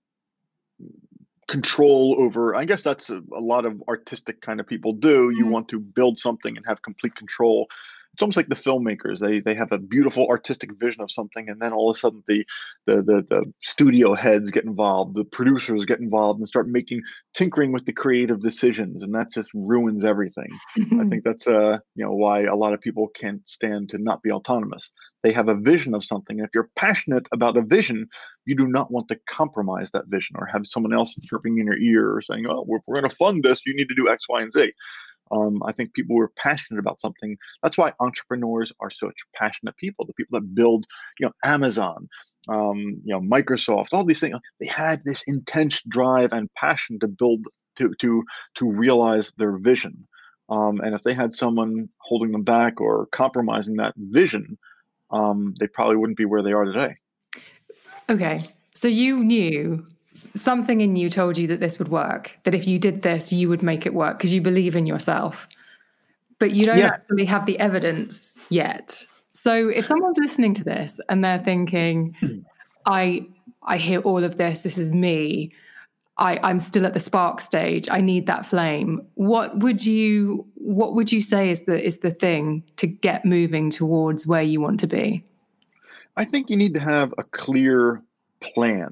Speaker 5: control over, I guess that's a, a lot of artistic kind of people do. You mm-hmm. want to build something and have complete control. It's almost like the filmmakers. They they have a beautiful artistic vision of something, and then all of a sudden the the the, the studio heads get involved, the producers get involved, and start making tinkering with the creative decisions, and that just ruins everything. Mm-hmm. I think that's uh you know why a lot of people can't stand to not be autonomous. They have a vision of something, and if you're passionate about a vision, you do not want to compromise that vision or have someone else chirping in your ear or saying, "Oh, we're, we're going to fund this. You need to do X, Y, and Z." Um, I think people who are passionate about something. That's why entrepreneurs are such passionate people. The people that build, you know, Amazon, um, you know, Microsoft, all these things. They had this intense drive and passion to build, to to to realize their vision. Um, and if they had someone holding them back or compromising that vision, um, they probably wouldn't be where they are today.
Speaker 4: Okay, so you knew. Something in you told you that this would work, that if you did this, you would make it work because you believe in yourself. But you don't yeah. actually have the evidence yet. So if someone's listening to this and they're thinking, I I hear all of this, this is me, I, I'm still at the spark stage, I need that flame. What would you what would you say is the is the thing to get moving towards where you want to be?
Speaker 5: I think you need to have a clear plan.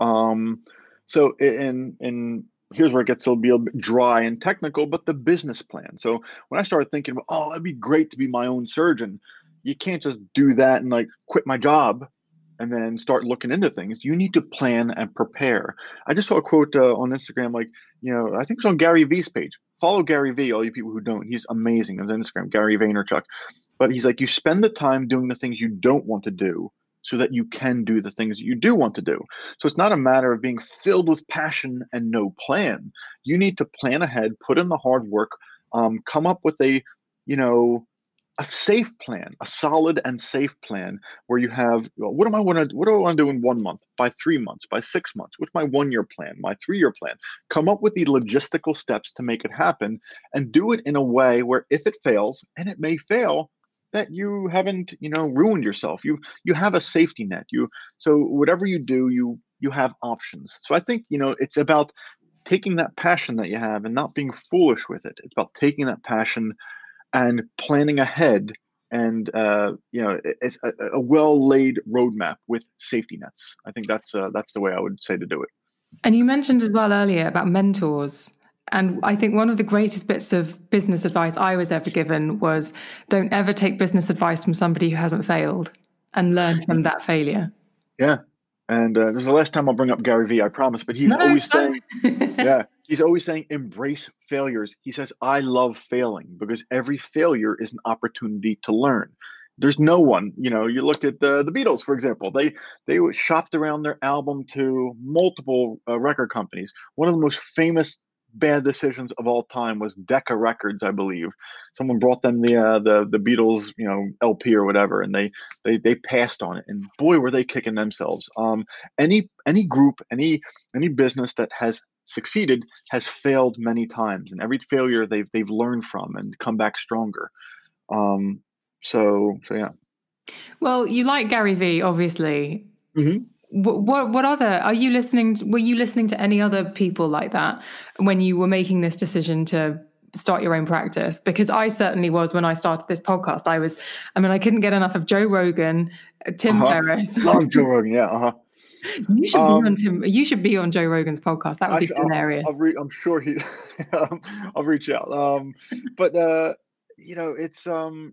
Speaker 5: Um, so, and, and here's where it gets a little bit dry and technical, but the business plan. So when I started thinking about, oh, that'd be great to be my own surgeon, you can't just do that and like quit my job and then start looking into things. You need to plan and prepare. I just saw a quote uh, on Instagram, like, you know, I think it's on Gary Vee's page. Follow Gary Vee, all you people who don't. He's amazing on Instagram, Gary Vaynerchuk. But he's like, you spend the time doing the things you don't want to do so that you can do the things that you do want to do. So it's not a matter of being filled with passion and no plan. You need to plan ahead, put in the hard work, um, come up with a, you know, a safe plan, a solid and safe plan where you have, well, what am I want to, what do I want to do in one month, by three months, by six months? What's my one-year plan, my three-year plan? Come up with the logistical steps to make it happen and do it in a way where if it fails, and it may fail, that you haven't, you know, ruined yourself. You you have a safety net. You so whatever you do, you you have options. So I think, you know, it's about taking that passion that you have and not being foolish with it. It's about taking that passion and planning ahead, and uh, you know, it's a, a well-laid roadmap with safety nets. I think that's uh, that's the way I would say to do it.
Speaker 4: And you mentioned as well earlier about mentors. And I think one of the greatest bits of business advice I was ever given was don't ever take business advice from somebody who hasn't failed, and learn from that failure.
Speaker 5: Yeah. And uh, this is the last time I'll bring up Gary Vee, I promise. But he's no, always saying, yeah, he's always saying, embrace failures. He says, I love failing because every failure is an opportunity to learn. There's no one, you know, you look at the, the Beatles, for example, they they shopped around their album to multiple uh, record companies. One of the most famous bad decisions of all time was Decca Records, I believe. Someone brought them the uh, the the Beatles, you know, L P or whatever, and they they they passed on it. And boy, were they kicking themselves. Um, any any group, any any business that has succeeded has failed many times, and every failure they've they've learned from and come back stronger. Um, so so yeah.
Speaker 4: Well, you like Gary Vee, obviously.
Speaker 5: Mm-hmm.
Speaker 4: What, what what other are you listening to, were you listening to any other people like that when you were making this decision to start your own practice? Because I certainly was when I started this podcast. I was, I mean, I couldn't get enough of Joe Rogan, Tim
Speaker 5: uh-huh.
Speaker 4: Ferriss.
Speaker 5: Love Joe Rogan, yeah. Uh-huh.
Speaker 4: You should
Speaker 5: um,
Speaker 4: be on Tim. You should be on Joe Rogan's podcast. That would be
Speaker 5: sh-
Speaker 4: hilarious.
Speaker 5: I'll, I'll re- I'm sure he. I'll reach out. Um, but uh, you know, it's um,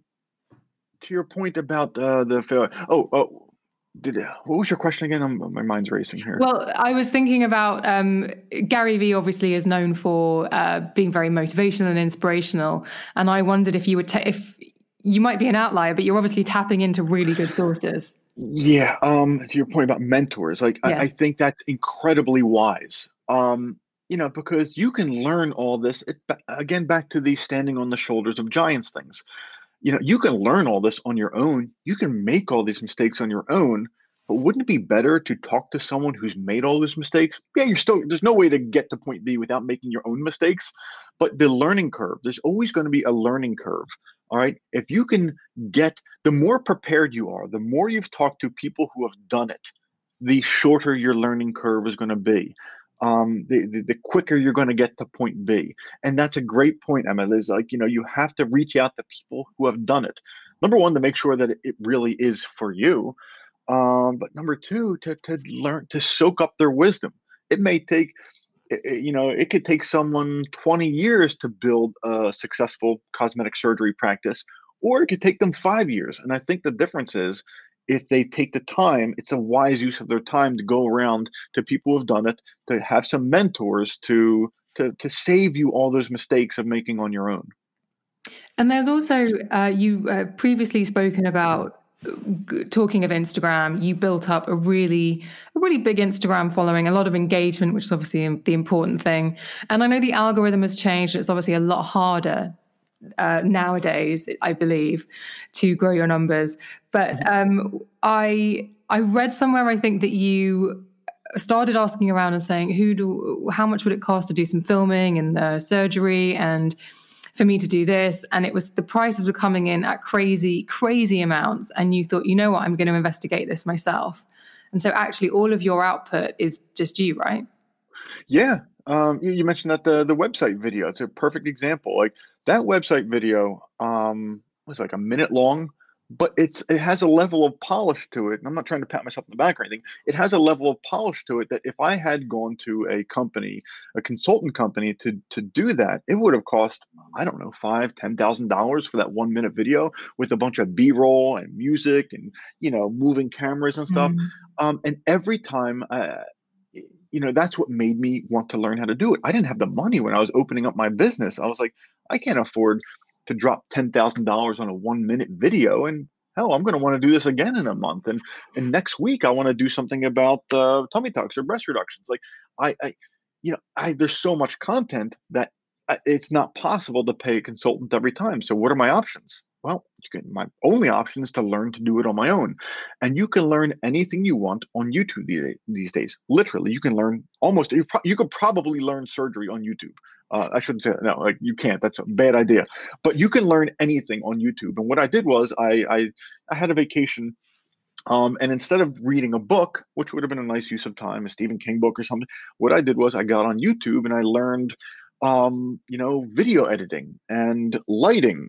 Speaker 5: to your point about uh, the failure. Oh, oh. Did what was your question again? I'm, my mind's racing here.
Speaker 4: Well, I was thinking about um, Gary Vee. Obviously, is known for uh, being very motivational and inspirational, and I wondered if you would, ta- if you might be an outlier, but you're obviously tapping into really good sources.
Speaker 5: Yeah. Um. To your point about mentors, like
Speaker 4: Yeah.
Speaker 5: I, I think that's incredibly wise. Um. You know, because you can learn all this. It, again, back to the standing on the shoulders of giants things. You know, you can learn all this on your own. You can make all these mistakes on your own, but wouldn't it be better to talk to someone who's made all those mistakes? Yeah, you're still, there's no way to get to point B without making your own mistakes, but the learning curve, there's always going to be a learning curve. All right. If you can get, the more prepared you are, the more you've talked to people who have done it, the shorter your learning curve is going to be. Um, the, the the quicker you're going to get to point B. And that's a great point, Emma. Is like, you know, you have to reach out to people who have done it. Number one, to make sure that it really is for you. Um, but number two, to to learn to soak up their wisdom. It may take, you know, it could take someone twenty years to build a successful cosmetic surgery practice, or it could take them five years. And I think the difference is, if they take the time, it's a wise use of their time to go around to people who have done it, to have some mentors to to to save you all those mistakes of making on your own.
Speaker 4: And there's also, uh, you uh, previously spoken about, talking of Instagram, you built up a really, a really big Instagram following, a lot of engagement, which is obviously the important thing. And I know the algorithm has changed. It's obviously a lot harder Uh, nowadays, I believe, to grow your numbers. But um, I I read somewhere, I think, that you started asking around and saying, who do, how much would it cost to do some filming and the surgery and for me to do this? And it was, the prices were coming in at crazy, crazy amounts. And you thought, you know what, I'm going to investigate this myself. And so actually all of your output is just you, right?
Speaker 5: Yeah. Um, you, you mentioned that the the website video, it's a perfect example. Like that website video um, was like a minute long, but it's it has a level of polish to it. And I'm not trying to pat myself on the back or anything. It has a level of polish to it that if I had gone to a company, a consultant company to to do that, it would have cost, I don't know, five, ten thousand dollars for that one minute video with a bunch of B-roll and music and, you know, moving cameras and stuff.
Speaker 4: Mm.
Speaker 5: Um, and every time uh, you know, that's what made me want to learn how to do it. I didn't have the money when I was opening up my business. I was like, I can't afford to drop ten thousand dollars on a one minute video. And hell, I'm going to want to do this again in a month. And, and next week, I want to do something about uh, tummy tucks or breast reductions. Like I, I, you know, I, there's so much content that I, it's not possible to pay a consultant every time. So what are my options? Well, you can, my only option is to learn to do it on my own. And you can learn anything you want on YouTube these, these days. Literally, you can learn almost, you, pro- you could probably learn surgery on YouTube. Uh, I shouldn't say that. No, like you can't. That's a bad idea. But you can learn anything on YouTube. And what I did was I I, I had a vacation. Um, and instead of reading a book, which would have been a nice use of time, a Stephen King book or something, what I did was I got on YouTube and I learned, um, you know, video editing and lighting,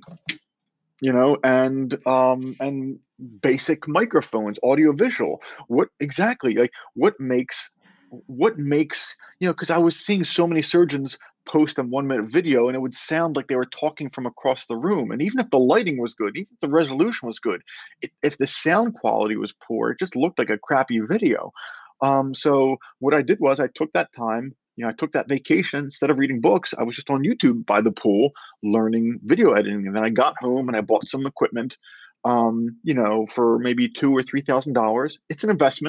Speaker 5: you know, and um, and basic microphones, audio visual. What exactly, like what makes, what makes, you know, because I was seeing so many surgeons post a one minute video and it would sound like they were talking from across the room. And even if the lighting was good, even if the resolution was good, it, if the sound quality was poor, it just looked like a crappy video. Um, so what I did was I took that time, you know, I took that vacation. Instead of reading books, I was just on YouTube by the pool learning video editing. And then I got home and I bought some equipment, um, you know, for maybe two or three thousand dollars. It's an investment,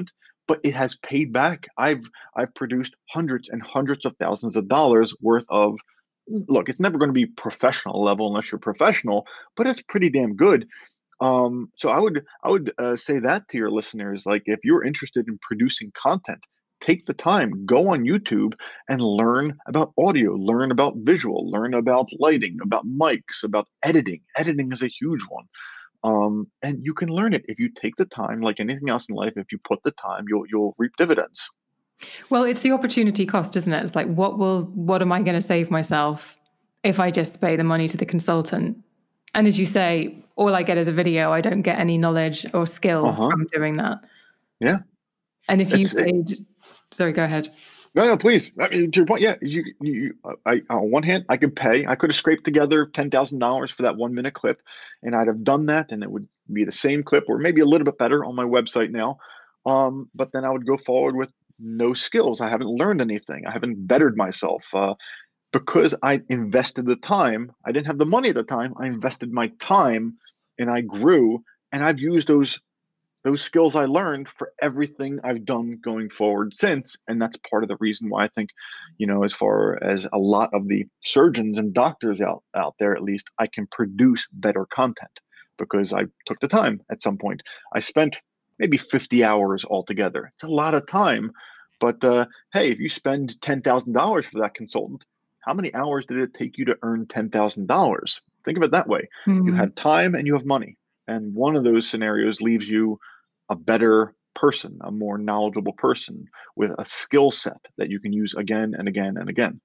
Speaker 5: but it has paid back. I've I've produced hundreds and hundreds of thousands of dollars worth of, look, it's never going to be professional level unless you're professional, but it's pretty damn good. Um, so I would I would uh, say that to your listeners, like if you're interested in producing content, take the time, go on YouTube and learn about audio, learn about visual, learn about lighting, about mics, about editing. Editing is a huge one. Um, and you can learn it if you take the time. Like anything else in life, if you put the time, you'll you'll reap dividends.
Speaker 4: Well, it's the opportunity cost, isn't it? It's like, what will what am I going to save myself if I just pay the money to the consultant? And as you say, all I get is a video. I don't get any knowledge or skill
Speaker 5: Uh-huh.
Speaker 4: from doing that.
Speaker 5: Yeah.
Speaker 4: And if you
Speaker 5: It's- it-
Speaker 4: paid, sorry, go ahead.
Speaker 5: No, no, please. I mean, to your point, yeah. You, you, I, on one hand, I could pay. I could have scraped together ten thousand dollars for that one minute clip, and I'd have done that, and it would be the same clip, or maybe a little bit better, on my website now. Um, but then I would go forward with no skills. I haven't learned anything. I haven't bettered myself uh, because I invested the time. I didn't have the money at the time. I invested my time, and I grew. And I've used those those skills I learned for everything I've done going forward since. And that's part of the reason why I think, you know, as far as a lot of the surgeons and doctors out, out there, at least, I can produce better content because I took the time at some point. I spent maybe fifty hours altogether. It's a lot of time. But uh, hey, if you spend ten thousand dollars for that consultant, how many hours did it take you to earn ten thousand dollars? Think of it that way.
Speaker 4: Mm-hmm.
Speaker 5: You had time and you have money. And one of those scenarios leaves you a better person, a more knowledgeable person with a skill set that you can use again and again and again.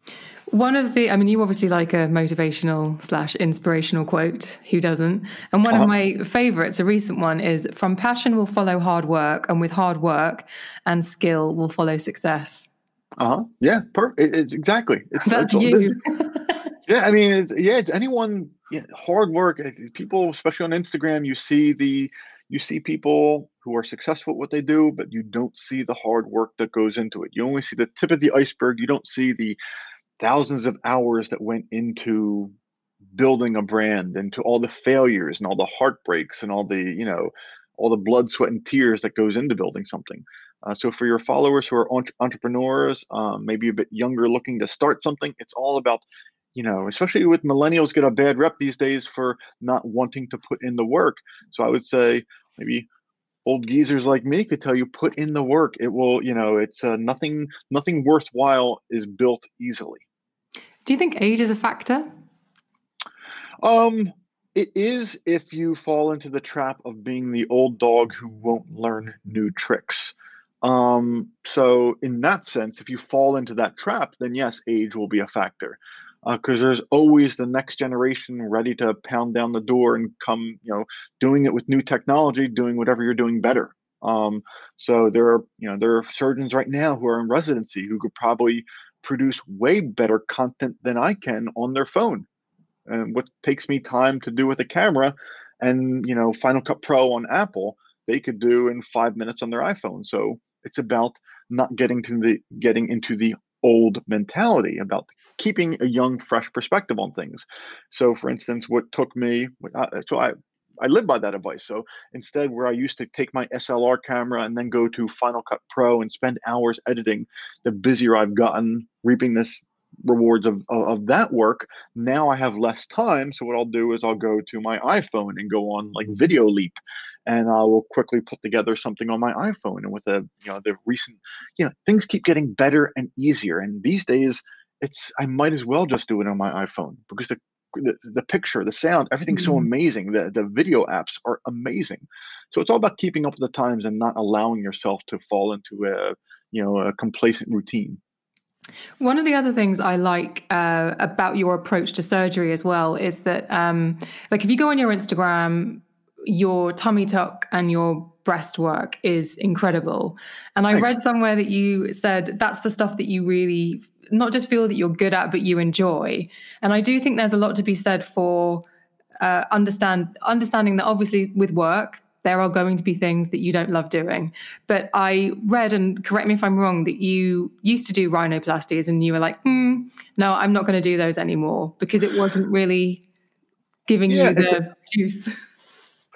Speaker 4: One of the, I mean, you obviously like a motivational slash inspirational quote. Who doesn't? And one
Speaker 5: Uh-huh.
Speaker 4: of my favorites, a recent one, is "From passion will follow hard work, and with hard work and skill will follow success."
Speaker 5: Uh-huh. Yeah, per- it, it's exactly. It's,
Speaker 4: That's
Speaker 5: it's,
Speaker 4: you.
Speaker 5: this- yeah, I mean, it's, yeah, it's anyone, yeah, hard work. uh, People, especially on Instagram, you see the, you see people who are successful at what they do, but you don't see the hard work that goes into it. You only see the tip of the iceberg. You don't see the thousands of hours that went into building a brand, into all the failures and all the heartbreaks and all the, you know, all the blood, sweat, and tears that goes into building something. Uh, so for your followers who are entre- entrepreneurs, um, maybe a bit younger, looking to start something, it's all about, you know, especially with millennials, get a bad rep these days for not wanting to put in the work. So I would say maybe old geezers like me could tell you, put in the work. It will, you know, it's uh, nothing, nothing worthwhile is built easily.
Speaker 4: Do you think age is a factor?
Speaker 5: Um, it is if you fall into the trap of being the old dog who won't learn new tricks. Um, so in that sense, if you fall into that trap, then yes, age will be a factor. Because uh, there's always the next generation ready to pound down the door and come, you know, doing it with new technology, doing whatever you're doing better. Um, so there are, you know, there are surgeons right now who are in residency who could probably produce way better content than I can on their phone. And what takes me time to do with a camera and, you know, Final Cut Pro on Apple, they could do in five minutes on their iPhone. So it's about not getting to the getting into the old mentality, about keeping a young, fresh perspective on things. So, for instance, what took me, uh, so I, I live by that advice. So instead, where I used to take my S L R camera and then go to Final Cut Pro and spend hours editing, the busier I've gotten reaping this rewards of, of, of that work. Now I have less time. So what I'll do is I'll go to my iPhone and go on like Video Leap, and I will quickly put together something on my iPhone. And with a, you know, the recent, you know, things keep getting better and easier. And these days it's, I might as well just do it on my iPhone because the The, the picture, the sound, everything's so amazing. The the video apps are amazing. So it's all about keeping up with the times and not allowing yourself to fall into a, you know, a complacent routine.
Speaker 4: One of the other things I like uh, about your approach to surgery as well is that, um, like, if you go on your Instagram, your tummy tuck and your breast work is incredible. And I
Speaker 5: Thanks.
Speaker 4: read somewhere that you said that's the stuff that you really not just feel that you're good at, but you enjoy. And I do think there's a lot to be said for uh, understand understanding that obviously with work, there are going to be things that you don't love doing. But I read, and correct me if I'm wrong, that you used to do rhinoplasties and you were like, hmm, no, I'm not going to do those anymore because it wasn't really giving
Speaker 5: Yeah,
Speaker 4: you
Speaker 5: it's
Speaker 4: the juice.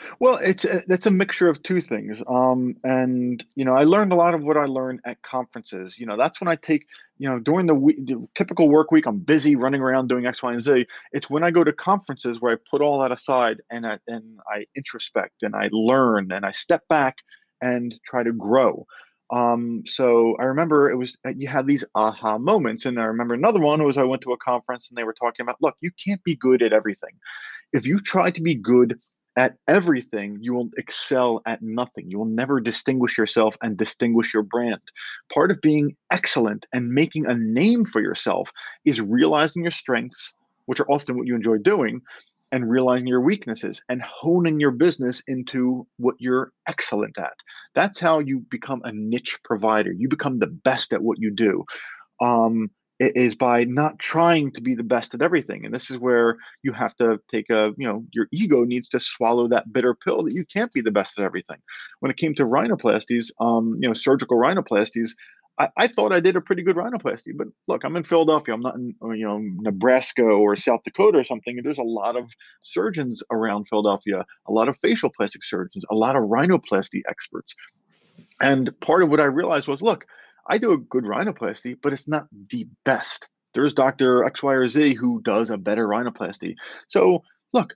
Speaker 5: Well, it's a, it's a mixture of two things. Um, and you know, I learned a lot of what I learned at conferences. You know, that's when I take, you know, during the, week, the typical work week, I'm busy running around doing X, Y, and Z. It's when I go to conferences where I put all that aside and I, and I introspect and I learn and I step back and try to grow. Um, so I remember it was, you had these aha moments. And I remember another one was I went to a conference and they were talking about, look, you can't be good at everything. If you try to be good at everything, you will excel at nothing. You will never distinguish yourself and distinguish your brand. Part of being excellent and making a name for yourself is realizing your strengths, which are often what you enjoy doing, and realizing your weaknesses and honing your business into what you're excellent at. That's how you become a niche provider. You become the best at what you do. Um, is by not trying to be the best at everything. And this is where you have to take a, you know, your ego needs to swallow that bitter pill that you can't be the best at everything. When it came to rhinoplasties, um, you know, surgical rhinoplasties, I, I thought I did a pretty good rhinoplasty. But look, I'm in Philadelphia. I'm not in, you know, Nebraska or South Dakota or something. There's a lot of surgeons around Philadelphia, a lot of facial plastic surgeons, a lot of rhinoplasty experts. And part of what I realized was, look, I do a good rhinoplasty, but it's not the best. There's Doctor X, Y, or Z who does a better rhinoplasty. So look,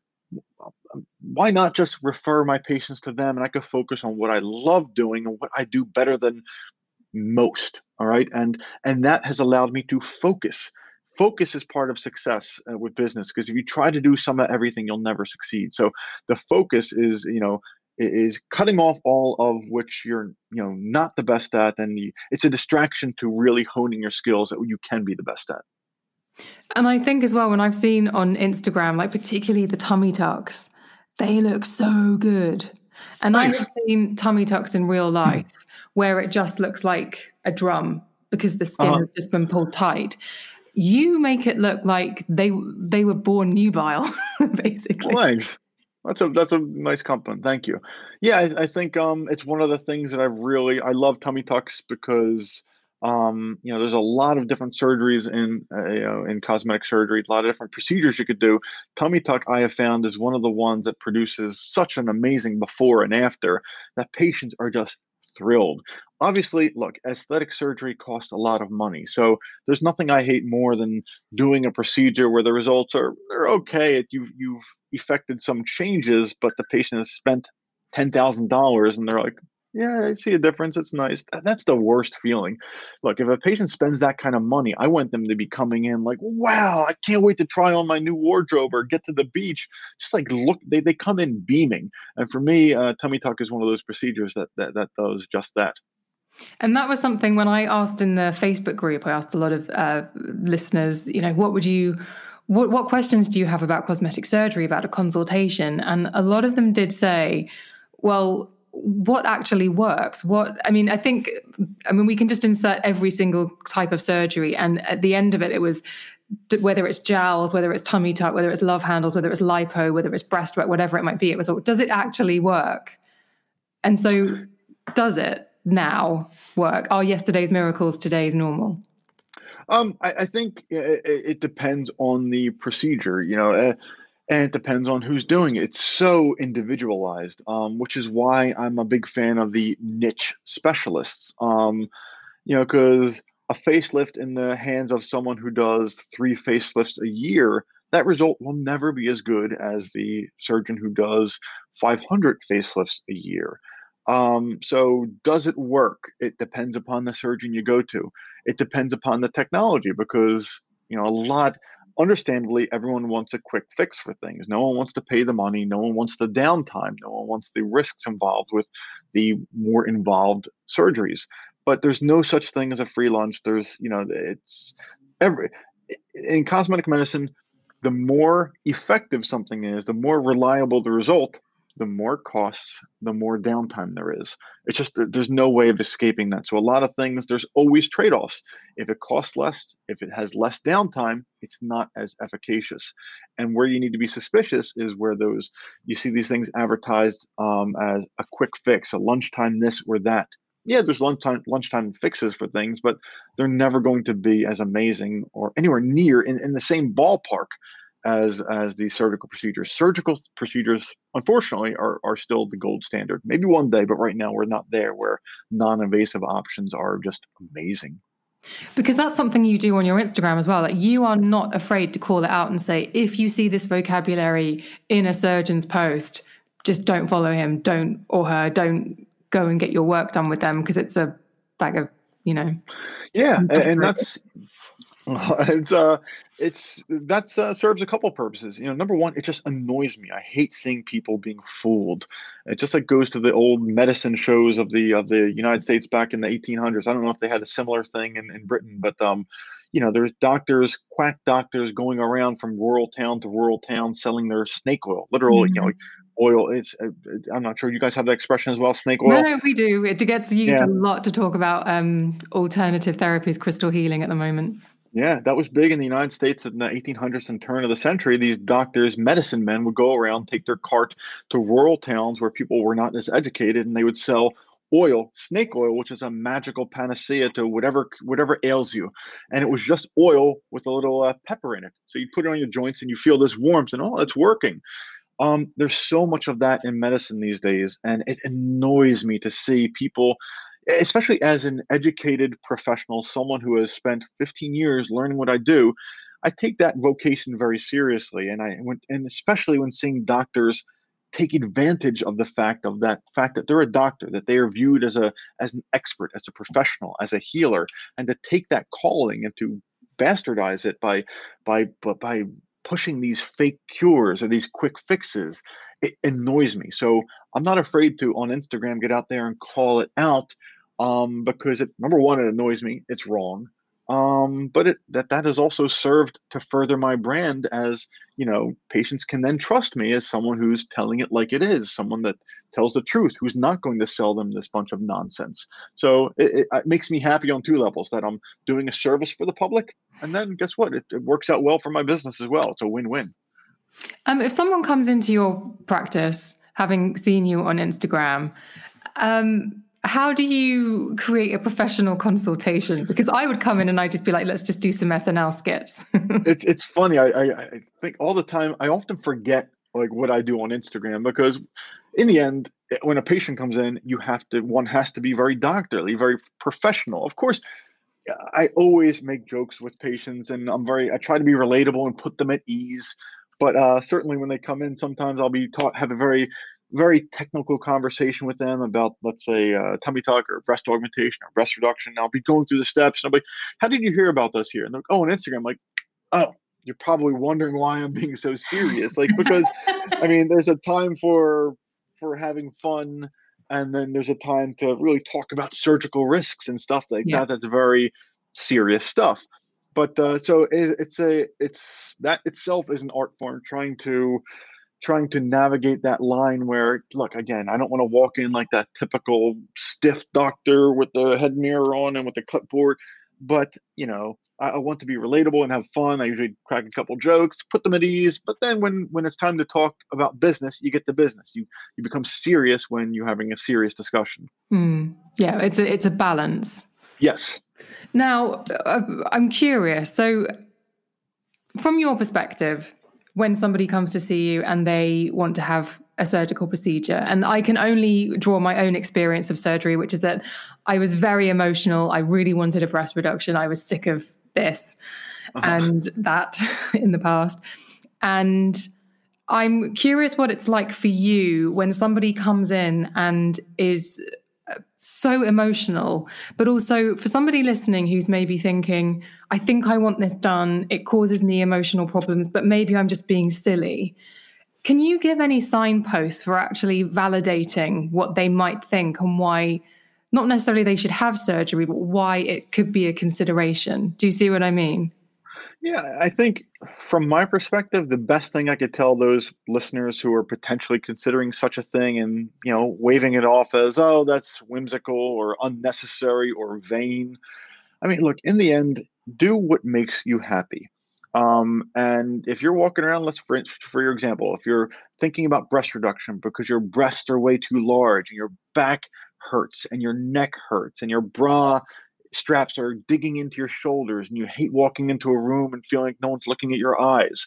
Speaker 5: why not just refer my patients to them and I could focus on what I love doing and what I do better than most. All right. And, and that has allowed me to focus. Focus is part of success uh, with business, because if you try to do some of everything, you'll never succeed. So the focus is, you know, is cutting off all of which you're, you know, not the best at, and you, it's a distraction to really honing your skills that you can be the best at.
Speaker 4: And I think as well, when I've seen on Instagram, like particularly the tummy tucks, they look so good. And nice. I've seen tummy tucks in real life where it just looks like a drum because the skin uh-huh. has just been pulled tight. You make it look like they they were born nubile, basically.
Speaker 5: Thanks. That's a that's a nice compliment. Thank you. Yeah, I, I think um, it's one of the things that I've really I love tummy tucks because um, you know, there's a lot of different surgeries in uh, you know, in cosmetic surgery, a lot of different procedures you could do. Tummy tuck, I have found, is one of the ones that produces such an amazing before and after that patients are just thrilled. Obviously, look, aesthetic surgery costs a lot of money. So there's nothing I hate more than doing a procedure where the results are they're okay. You've you've effected some changes, but the patient has spent ten thousand dollars and they're like, yeah, I see a difference. It's nice. That's the worst feeling. Look, if a patient spends that kind of money, I want them to be coming in like, wow, I can't wait to try on my new wardrobe or get to the beach. Just like look, they, they come in beaming. And for me, uh, tummy tuck is one of those procedures that, that, that does just that.
Speaker 4: And that was something when I asked in the Facebook group, I asked a lot of uh, listeners, you know, what would you, what, what questions do you have about cosmetic surgery, about a consultation? And a lot of them did say, well, what actually works? What, I mean, I think, I mean, we can just insert every single type of surgery. And at the end of it, it was whether it's gels, whether it's tummy tuck, whether it's love handles, whether it's lipo, whether it's breast work, whatever it might be. It was, does it actually work? And so does it now work? Are yesterday's miracles today's normal?
Speaker 5: Um, I, I think it, it depends on the procedure, you know, uh, and it depends on who's doing it. It's so individualized, um, which is why I'm a big fan of the niche specialists, um, you know, because a facelift in the hands of someone who does three facelifts a year, that result will never be as good as the surgeon who does five hundred facelifts a year. Um, so does it work? It depends upon the surgeon you go to. It depends upon the technology because, you know, a lot, understandably, everyone wants a quick fix for things. No one wants to pay the money. No one wants the downtime. No one wants the risks involved with the more involved surgeries. But there's no such thing as a free lunch. There's, you know, it's every, in cosmetic medicine, the more effective something is, the more reliable the result, the more costs, the more downtime there is. It's just, there's no way of escaping that. So a lot of things, there's always trade-offs. If it costs less, if it has less downtime, it's not as efficacious. And where you need to be suspicious is where those, you see these things advertised um, as a quick fix, a lunchtime this or that. Yeah, there's lunchtime lunchtime fixes for things, but they're never going to be as amazing or anywhere near in, in the same ballpark as as the surgical procedures. Surgical procedures, unfortunately, are are still the gold standard. Maybe one day, but right now we're not there where non-invasive options are just amazing.
Speaker 4: Because that's something you do on your Instagram as well. Like, you are not afraid to call it out and say, if you see this vocabulary in a surgeon's post, just don't follow him, don't, or her, don't go and get your work done with them, because it's a bag of, you know.
Speaker 5: Yeah, and, and that's it's uh it's that's uh, serves a couple purposes. You know, number one, it just annoys me. I hate seeing people being fooled. It just like goes to the old medicine shows of the of the United States back in the eighteen hundreds. I don't know if they had a similar thing in, in Britain, but um, you know, there's doctors, quack doctors, going around from rural town to rural town selling their snake oil, literal,
Speaker 4: Mm.
Speaker 5: you know, oil. It's uh, I'm not sure you guys have that expression as well, snake oil.
Speaker 4: No, no, we do. It gets used
Speaker 5: Yeah.
Speaker 4: a lot to talk about um, alternative therapies, crystal healing at the moment.
Speaker 5: Yeah, that was big in the United States in the eighteen hundreds and turn of the century. These doctors, medicine men, would go around, take their cart to rural towns where people were not as educated, and they would sell oil, snake oil, which is a magical panacea to whatever whatever ails you. And it was just oil with a little uh, pepper in it. So you put it on your joints and you feel this warmth, and oh, it's working. Um, there's so much of that in medicine these days, and it annoys me to see people, especially as an educated professional, someone who has spent fifteen years learning what I do. I take that vocation very seriously, and I went, and especially when seeing doctors take advantage of the fact of that fact that they're a doctor, that they are viewed as a as an expert, as a professional, as a healer, and to take that calling and to bastardize it by by by, by pushing these fake cures or these quick fixes. It annoys me. So I'm not afraid to, on Instagram, get out there and call it out, um, because it, number one, it annoys me. It's wrong. Um, but it, that that has also served to further my brand, as, you know, patients can then trust me as someone who's telling it like it is, someone that tells the truth, who's not going to sell them this bunch of nonsense. So it, it, it makes me happy on two levels, that I'm doing a service for the public. And then guess what? It, it works out well for my business as well. It's a win-win.
Speaker 4: Um, if someone comes into your practice, having seen you on Instagram, um, how do you create a professional consultation? Because I would come in and I'd just be like, let's just do some S N L skits.
Speaker 5: it's it's funny. I, I, I think all the time, I often forget like what I do on Instagram, because in the end, when a patient comes in, you have to, one has to be very doctorly, very professional. Of course, I always make jokes with patients, and I'm very, I try to be relatable and put them at ease. But uh, certainly when they come in, sometimes I'll be taught, have a very, very technical conversation with them about, let's say, uh, tummy tuck or breast augmentation or breast reduction. I'll be going through the steps, and I'll be, how did you hear about this here? And they're like, oh, on Instagram. I'm like, oh, you're probably wondering why I'm being so serious. Like, because, I mean, there's a time for for having fun, and then there's a time to really talk about surgical risks and stuff like
Speaker 4: Yeah.
Speaker 5: that. That's very serious stuff. But uh, so it, it's a it's that itself is an art form, trying to trying to navigate that line where, look, again, I don't want to walk in like that typical stiff doctor with the head mirror on and with the clipboard. But, you know, I, I want to be relatable and have fun. I usually crack a couple jokes, put them at ease. But then when when it's time to talk about business, you get the business. You you become serious when you're having a serious discussion.
Speaker 4: Mm. Yeah, it's a, it's a balance.
Speaker 5: Yes.
Speaker 4: Now, uh, I'm curious. So from your perspective, when somebody comes to see you and they want to have a surgical procedure, and I can only draw my own experience of surgery, which is that I was very emotional. I really wanted a breast reduction. I was sick of this uh-huh. and that in the past. And I'm curious what it's like for you when somebody comes in and is so emotional, but also for somebody listening who's maybe thinking, I think I want this done. It causes me emotional problems, but maybe I'm just being silly. Can you give any signposts for actually validating what they might think and why, not necessarily they should have surgery, but why it could be a consideration? Do you see what I mean?
Speaker 5: Yeah, I think from my perspective, the best thing I could tell those listeners who are potentially considering such a thing and, you know, waving it off as, oh, that's whimsical or unnecessary or vain. I mean, look, in the end, do what makes you happy. Um, and if you're walking around, let's for, for your example, if you're thinking about breast reduction because your breasts are way too large and your back hurts and your neck hurts and your bra straps are digging into your shoulders and you hate walking into a room and feeling like no one's looking at your eyes,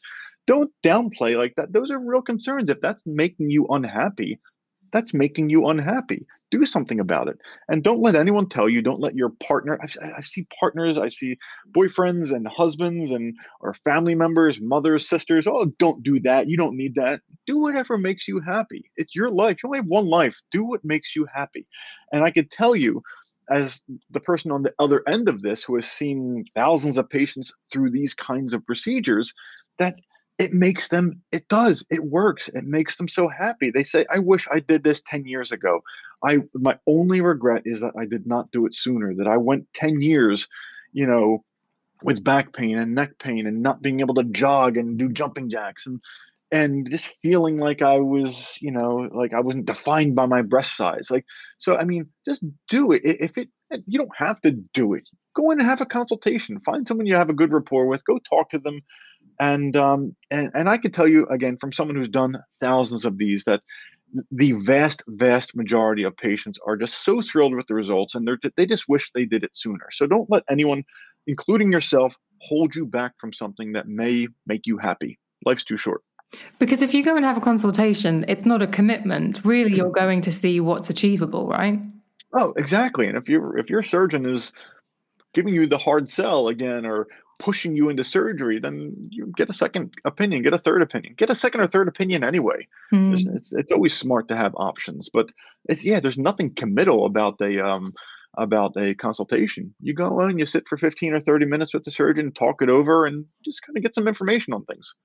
Speaker 5: don't downplay like that. Those are real concerns. If that's making you unhappy, that's making you unhappy. Do something about it. And don't let anyone tell you, don't let your partner, I, I see partners, I see boyfriends and husbands and or family members, mothers, sisters. Oh, don't do that. You don't need that. Do whatever makes you happy. It's your life. You only have one life. Do what makes you happy. And I could tell you, as the person on the other end of this who has seen thousands of patients through these kinds of procedures, that it makes them, it does, it works. It makes them so happy. They say, I wish I did this ten years ago. I, my only regret is that I did not do it sooner, that I went ten years, you know, with back pain and neck pain and not being able to jog and do jumping jacks and, and just feeling like I was, you know, like I wasn't defined by my breast size. Like, so, I mean, just do it. If it, you don't have to do it. Go in and have a consultation, find someone you have a good rapport with, go talk to them. And um, and and I can tell you again from someone who's done thousands of these that the vast, vast majority of patients are just so thrilled with the results, and they they just wish they did it sooner. So don't let anyone, including yourself, hold you back from something that may make you happy. Life's too short.
Speaker 4: Because if you go and have a consultation, it's not a commitment. Really, you're going to see what's achievable, right?
Speaker 5: Oh, exactly. And if you if your surgeon is giving you the hard sell again, or pushing you into surgery, then you get a second opinion, get a third opinion, get a second or third opinion anyway. Mm. It's it's always smart to have options, but it's, yeah, there's nothing committal about the um about a consultation. You go in, you sit for fifteen or thirty minutes with the surgeon, talk it over, and just kind of get some information on things.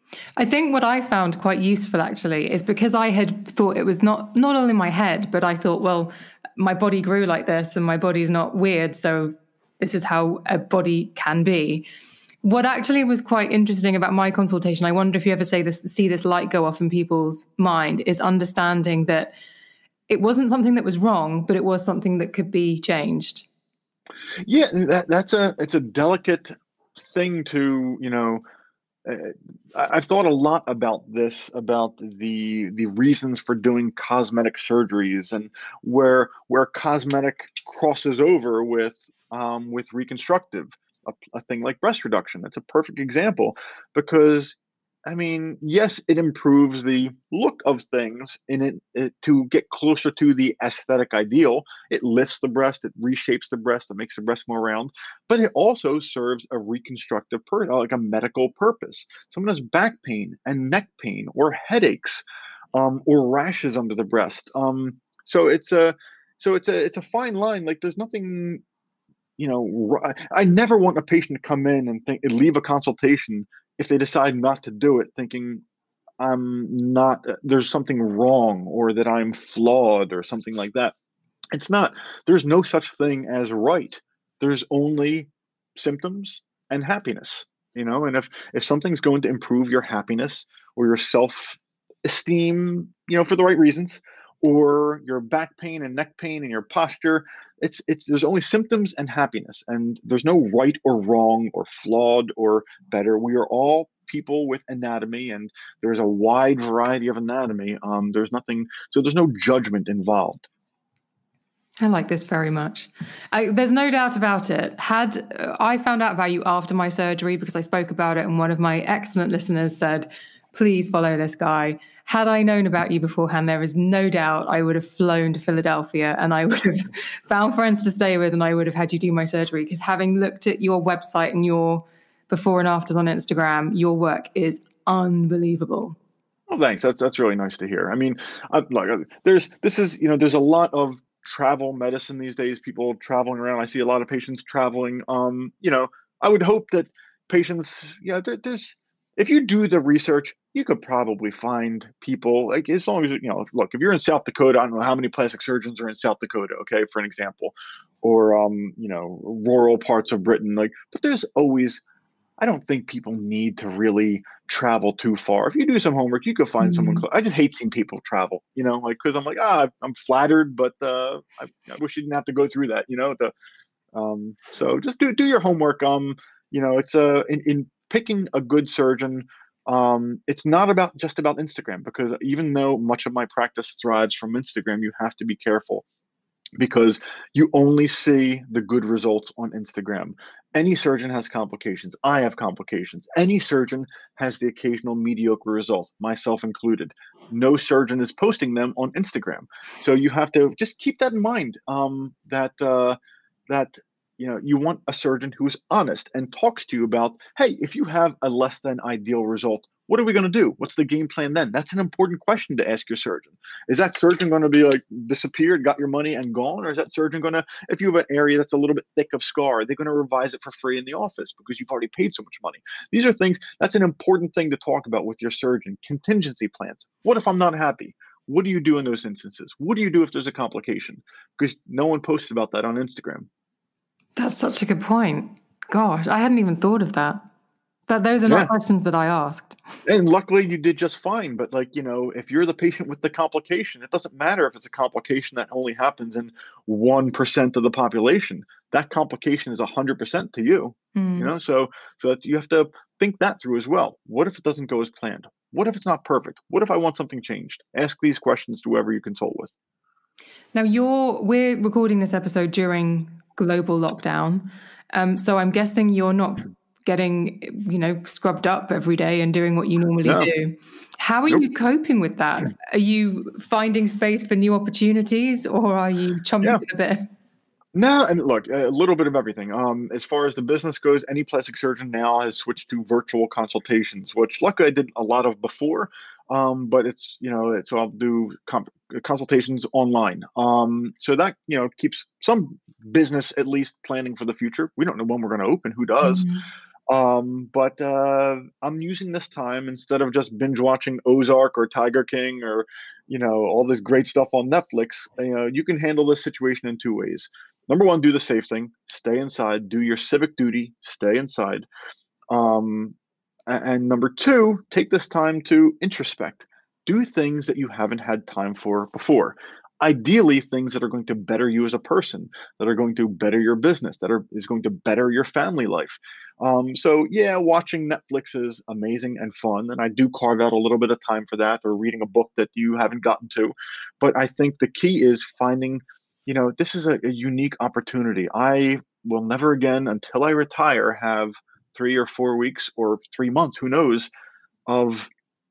Speaker 4: I think what I found quite useful actually is because I had thought it was not not all in my head, but I thought, well, my body grew like this and my body's not weird, so this is how a body can be. What actually was quite interesting about my consultation, I wonder if you ever say this, see this light go off in people's mind, is understanding that it wasn't something that was wrong, but it was something that could be changed.
Speaker 5: Yeah, that, that's a it's a delicate thing to, you know, uh, I've thought a lot about this, about the the reasons for doing cosmetic surgeries and where where cosmetic crosses over with um, with reconstructive, a, a thing like breast reduction. That's a perfect example because, I mean, yes, it improves the look of things in it, it to get closer to the aesthetic ideal. It lifts the breast, it reshapes the breast, it makes the breast more round, but it also serves a reconstructive, pur- like a medical purpose. Someone has back pain and neck pain or headaches um, or rashes under the breast. Um, so it's a, so it's a, it's a fine line. Like there's nothing, you know, I never want a patient to come in and think and leave a consultation if they decide not to do it, thinking I'm not, there's something wrong or that I'm flawed or something like that. It's not. There's no such thing as right. There's only symptoms and happiness, you know, and if, if something's going to improve your happiness or your self-esteem, you know, for the right reasons, or your back pain and neck pain and your posture, it's it's there's only symptoms and happiness, and there's no right or wrong or flawed or better. We are all people with anatomy, and there's a wide variety of anatomy. Um, there's nothing, so there's no judgment involved.
Speaker 4: I like this very much. I, there's no doubt about it. Had uh, I found out about you after my surgery because I spoke about it, and one of my excellent listeners said, please follow this guy. Had I known about you beforehand, there is no doubt I would have flown to Philadelphia and I would have found friends to stay with and I would have had you do my surgery, because having looked at your website and your before and afters on Instagram, your work is unbelievable.
Speaker 5: Well, thanks. That's that's really nice to hear. I mean, I, like, there's this is, you know, there's a lot of travel medicine these days, people traveling around. I see a lot of patients traveling. Um, you know, I would hope that patients, you know, there, there's, if you do the research, you could probably find people, like, as long as, you know, look, if you're in South Dakota, I don't know how many plastic surgeons are in South Dakota, okay, for an example, or, um, you know, rural parts of Britain, like, but there's always, I don't think people need to really travel too far. If you do some homework, you could find mm-hmm. someone close. I just hate seeing people travel, you know, like, because I'm like, ah, I'm flattered, but uh, I, I wish you didn't have to go through that, you know. The um, so just do do your homework. Um, you know, it's a uh, in, in picking a good surgeon. Um, it's not about just about Instagram, because even though much of my practice thrives from Instagram, you have to be careful. because you only see the good results on Instagram. Any surgeon has complications. I have complications. Any surgeon has the occasional mediocre result, myself included. No surgeon is posting them on Instagram. So you have to just keep that in mind, um, that uh, that you know you want a surgeon who is honest and talks to you about, hey, if you have a less than ideal result, what are we going to do? What's the game plan then? That's an important question to ask your surgeon. Is that surgeon going to be like disappeared, got your money and gone? Or is that surgeon going to, if you have an area that's a little bit thick of scar, are they going to revise it for free in the office because you've already paid so much money? These are things, that's an important thing to talk about with your surgeon. Contingency plans. What if I'm not happy? What do you do in those instances? What do you do if there's a complication? Because no one posts about that on Instagram.
Speaker 4: That's such a good point. Gosh, I hadn't even thought of that. That those are not
Speaker 5: Yeah.
Speaker 4: questions that I asked.
Speaker 5: And luckily you did just fine. But like, you know, if you're the patient with the complication, it doesn't matter if it's a complication that only happens in one percent of the population. That complication is one hundred percent to you,
Speaker 4: Mm.
Speaker 5: you know? So, so that you have to think that through as well. What if it doesn't go as planned? What if it's not perfect? What if I want something changed? Ask these questions to whoever you consult with.
Speaker 4: Now, you're we're recording this episode during global lockdown. Um, so I'm guessing you're not getting, you know, scrubbed up every day and doing what you normally
Speaker 5: No.
Speaker 4: do. How are
Speaker 5: Nope.
Speaker 4: you coping with that? Are you finding space for new opportunities, or are you chomping
Speaker 5: Yeah.
Speaker 4: at the bit?
Speaker 5: No, and look, a little bit of everything. Um, as far as the business goes, any plastic surgeon now has switched to virtual consultations, which luckily I did a lot of before. Um, but it's, you know, it's, so I'll do com- consultations online. Um, so that, you know, keeps some business at least planning for the future. We don't know when we're going to open. Who does?
Speaker 4: Mm.
Speaker 5: Um, but uh, I'm using this time, instead of just binge watching Ozark or Tiger King or, you know, all this great stuff on Netflix. You know, you can handle this situation in two ways. Number one, do the safe thing, stay inside, do your civic duty, stay inside. Um, a- and number two, take this time to introspect, do things that you haven't had time for before. Ideally, things that are going to better you as a person, that are going to better your business, that are is going to better your family life. Um, so yeah, watching Netflix is amazing and fun, and I do carve out a little bit of time for that, or reading a book that you haven't gotten to. But I think the key is finding, you know, this is a, a unique opportunity. I will never again, until I retire, have three or four weeks or three months, who knows, of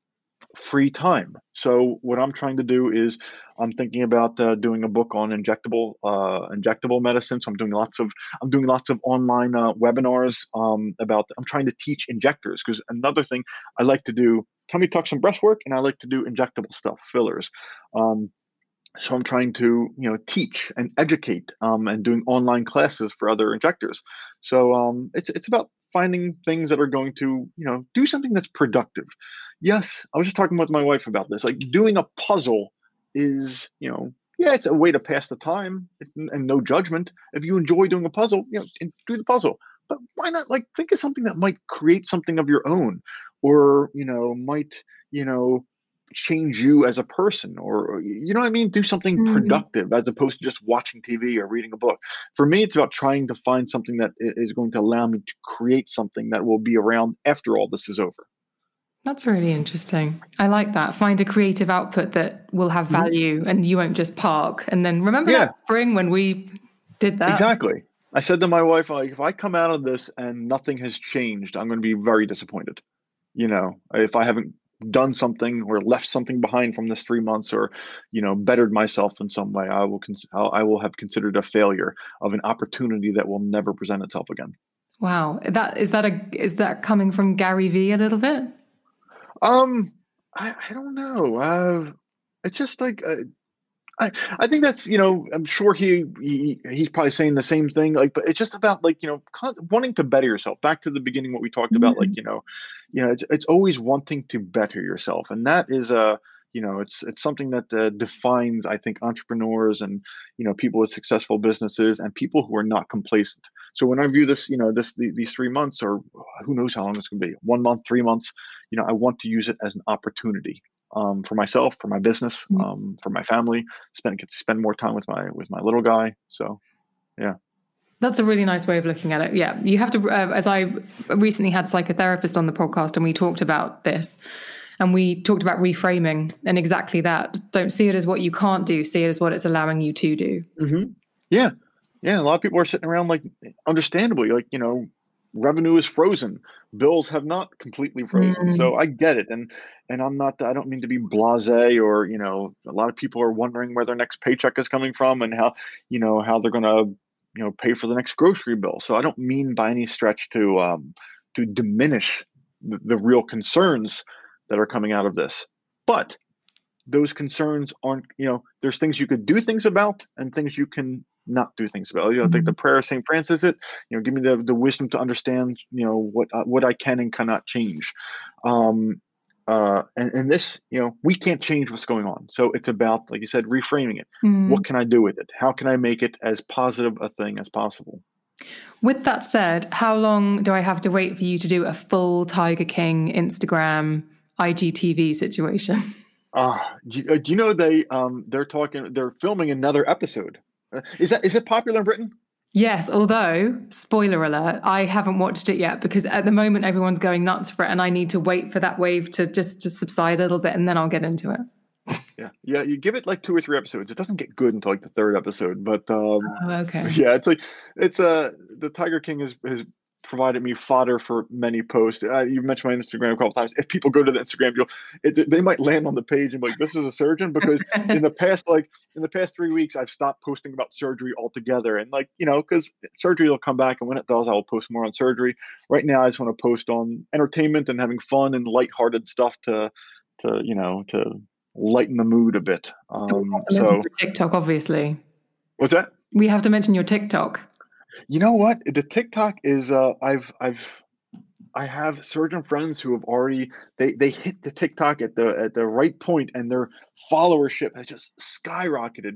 Speaker 5: free time. So what I'm trying to do is I'm thinking about uh, doing a book on injectable uh, injectable medicine. So I'm doing lots of I'm doing lots of online uh, webinars um, about. I'm trying to teach injectors, because another thing I like to do, tummy tucks and breast work, and I like to do injectable stuff, fillers. Um, so I'm trying to, you know, teach and educate, um, and doing online classes for other injectors. So um, it's it's about finding things that are going to, you know, do something that's productive. Yes, I was just talking with my wife about this. Like, doing a puzzle is, you know, yeah, it's a way to pass the time, and, and no judgment. If you enjoy doing a puzzle, you know, and do the puzzle. But why not, like, think of something that might create something of your own, or, you know, might, you know, change you as a person, or, you know what I mean? Do something
Speaker 4: Mm.
Speaker 5: productive as opposed to just watching T V or reading a book. For me, it's about trying to find something that i- is going to allow me to create something that will be around after all this is over.
Speaker 4: That's really interesting. I like that. Find a creative output that will have
Speaker 5: Mhm.
Speaker 4: value, and you won't just park. And then remember
Speaker 5: Yeah.
Speaker 4: that spring when we did that?
Speaker 5: Exactly. I said to my wife, like, if I come out of this and nothing has changed, I'm going to be very disappointed. You know, if I haven't done something or left something behind from this three months, or, you know, bettered myself in some way, I will cons- I'll, I will have considered a failure of an opportunity that will never present itself again.
Speaker 4: Wow. That is that a is that coming from Gary Vee a little bit?
Speaker 5: Um, I, I don't know. Uh, it's just like, uh, I, I think that's, you know, I'm sure he, he he's probably saying the same thing, like, but it's just about, like, you know, con- wanting to better yourself. Back to the beginning, what we talked about, like, you know, you know, it's it's always wanting to better yourself, and that is a, you know, it's it's something that uh, defines, I think, entrepreneurs and, you know, people with successful businesses and people who are not complacent. So when I view this, you know, this the, these three months, or who knows how long it's going to be, one month, three months, you know, I want to use it as an opportunity. Um, for myself, for my business,
Speaker 4: Mhm.
Speaker 5: um, for my family, spend get to spend more time with my with my little guy. So, yeah.
Speaker 4: That's a really nice way of looking at it. Yeah, you have to. Uh, as I recently had a psychotherapist on the podcast, and we talked about this, And we talked about reframing and exactly that. Don't see it as what you can't do. See it as what it's allowing you to do.
Speaker 5: Mm-hmm. Yeah. Yeah. A lot of people are sitting around like, understandably, like, you know, revenue is frozen. Bills have not completely frozen.
Speaker 4: Mm.
Speaker 5: So I get it. And, and I'm not, I don't mean to be blasé or, you know, a lot of people are wondering where their next paycheck is coming from and how, you know, how they're going to, you know, pay for the next grocery bill. So I don't mean by any stretch to, um, to diminish the, the real concerns that are coming out of this. But those concerns aren't, you know, there's things you could do things about and things you can not do things about. You know, I think the prayer of Saint Francis, it, you know, give me the, the wisdom to understand, you know, what, uh, what I can and cannot change. Um, uh, and, and this, you know, we can't change what's going on. So it's about, like you said, reframing it.
Speaker 4: Mm.
Speaker 5: What can I do with it? How can I make it as positive a thing as possible?
Speaker 4: With that said, how long do I have to wait for you to do a full Tiger King Instagram I G T V situation?
Speaker 5: Uh, do, you, uh, do you know they um they're talking they're filming another episode? Uh, is that is it popular in Britain?
Speaker 4: Yes, although spoiler alert, I haven't watched it yet because at the moment everyone's going nuts for it, and I need to wait for that wave to just to subside a little bit, and then I'll get into it.
Speaker 5: Yeah, yeah. You give it like two or three episodes. It doesn't get good until like the third episode, but um,
Speaker 4: Oh, okay.
Speaker 5: yeah, it's like it's uh the Tiger King has has provided me fodder for many posts. Uh, you mentioned my Instagram a couple times. If people go to the Instagram, you'll it, they might land on the page and be like, "This is a surgeon," because in the past, like in the past three weeks, I've stopped posting about surgery altogether. And like you know, because surgery will come back, and when it does, I will post more on surgery. Right now, I just want to post on entertainment and having fun and lighthearted stuff to to you know to lighten the mood a bit. Um, so
Speaker 4: TikTok, obviously.
Speaker 5: What's that?
Speaker 4: We have to mention your TikTok.
Speaker 5: You know what? The TikTok is uh I've I've I have surgeon friends who have already they they hit the TikTok at the at the right point and their followership has just skyrocketed.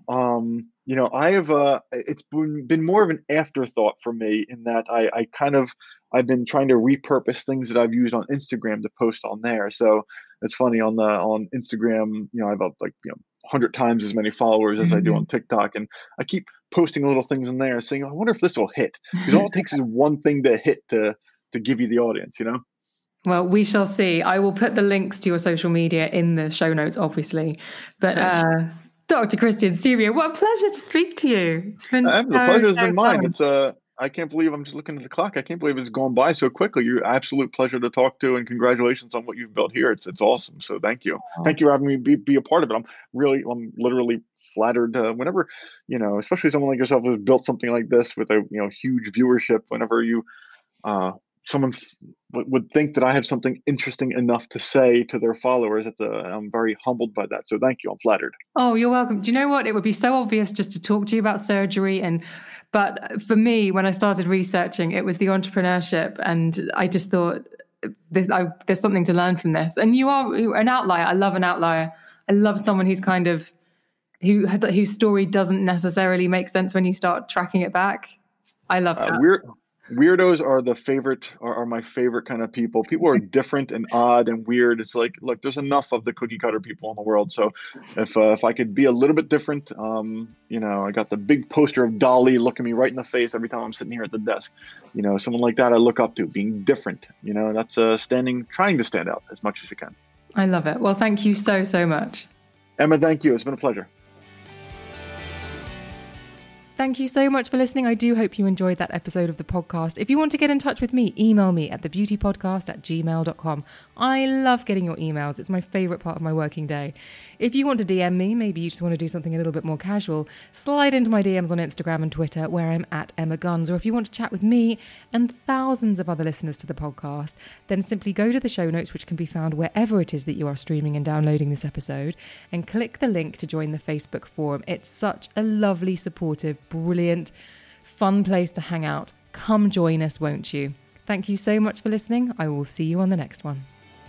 Speaker 5: Um, you know, I have uh it's been been more of an afterthought for me in that I I kind of I've been trying to repurpose things that I've used on Instagram to post on there. So it's funny on the on Instagram, you know, I have about like, you know, one hundred times as many followers as mm-hmm. I do on TikTok. And I keep posting little things in there saying, I wonder if this will hit. Because all it takes is one thing to hit to to give you the audience, you know?
Speaker 4: Well, we shall see. I will put the links to your social media in the show notes, obviously. But uh, Doctor Christian Seubio, what a pleasure to speak to you. It's been
Speaker 5: uh,
Speaker 4: so,
Speaker 5: the pleasure has
Speaker 4: so
Speaker 5: been
Speaker 4: fun.
Speaker 5: mine. It's uh I can't believe I'm just looking at the clock. I can't believe it's gone by so quickly. You're an absolute pleasure to talk to, and congratulations on what you've built here. It's it's awesome. So thank you. Oh. Thank you for having me be, be a part of it. I'm really, I'm literally flattered. Uh, whenever, you know, especially someone like yourself who's built something like this with a you know huge viewership. Whenever you, uh, someone f- would think that I have something interesting enough to say to their followers, it's a, I'm very humbled by that. So thank you. I'm flattered.
Speaker 4: Oh, you're welcome. Do you know what? It would be so obvious just to talk to you about surgery and. But for me, when I started researching, it was the entrepreneurship. And I just thought there's, I, there's something to learn from this. And you are an outlier. I love an outlier. I love someone who's kind of, who whose story doesn't necessarily make sense when you start tracking it back. I love that.
Speaker 5: Uh, we're, weirdos are the favorite, are, are my favorite kind of people. People are different and odd and weird. It's like, look, there's enough of the cookie cutter people in the world. So if uh, if I could be a little bit different, um, you know, I got the big poster of Dolly looking me right in the face every time I'm sitting here at the desk. You know, someone like that I look up to, being different. You know, that's uh, standing, trying to stand out as much as you can.
Speaker 4: I love it. Well, thank you so, so much.
Speaker 5: Emma, thank you. It's been a pleasure.
Speaker 4: Thank you so much for listening. I do hope you enjoyed that episode of the podcast. If you want to get in touch with me, email me at the beauty podcast at gmail dot com. I love getting your emails. It's my favorite part of my working day. If you want to D M me, maybe you just want to do something a little bit more casual, slide into my D Ms on Instagram and Twitter where I'm at Emma Guns. Or if you want to chat with me and thousands of other listeners to the podcast, then simply go to the show notes, which can be found wherever it is that you are streaming and downloading this episode, and click the link to join the Facebook forum. It's such a lovely, supportive, brilliant, fun place to hang out. Come join us, won't you? Thank you so much for listening. I will see you on the next one.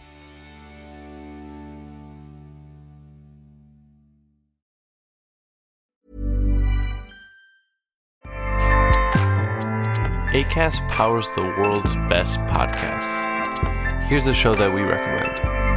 Speaker 2: Acast powers the world's best podcasts. Here's a show that we recommend.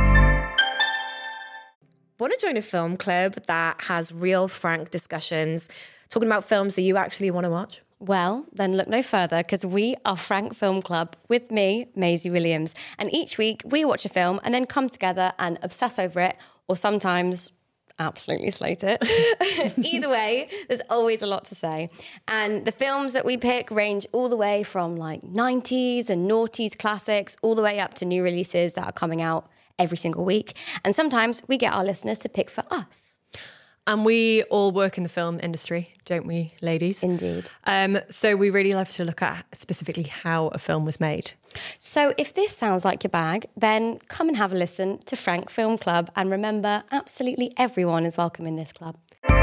Speaker 6: Want to join a film club that has real, frank discussions, talking about films that you actually want to watch? Well, then look no further, because we are Frank Film Club with me, Maisie Williams. And each week we watch a film and then come together and obsess over it, or sometimes absolutely slate it. Either way, there's always a lot to say. And the films that we pick range all the way from like nineties and noughties classics, all the way up to new releases that are coming out every single week. And sometimes we get our listeners to pick for us.
Speaker 7: And we all work in the film industry, don't we, ladies?
Speaker 6: Indeed.
Speaker 7: Um, so we really love to look at specifically how a film was made.
Speaker 6: So if this sounds like your bag, then come and have a listen to Frank Film Club. And remember, absolutely everyone is welcome in this club.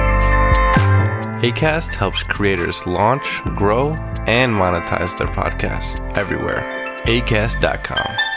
Speaker 2: Acast helps creators launch, grow, and monetize their podcasts everywhere. acast dot com.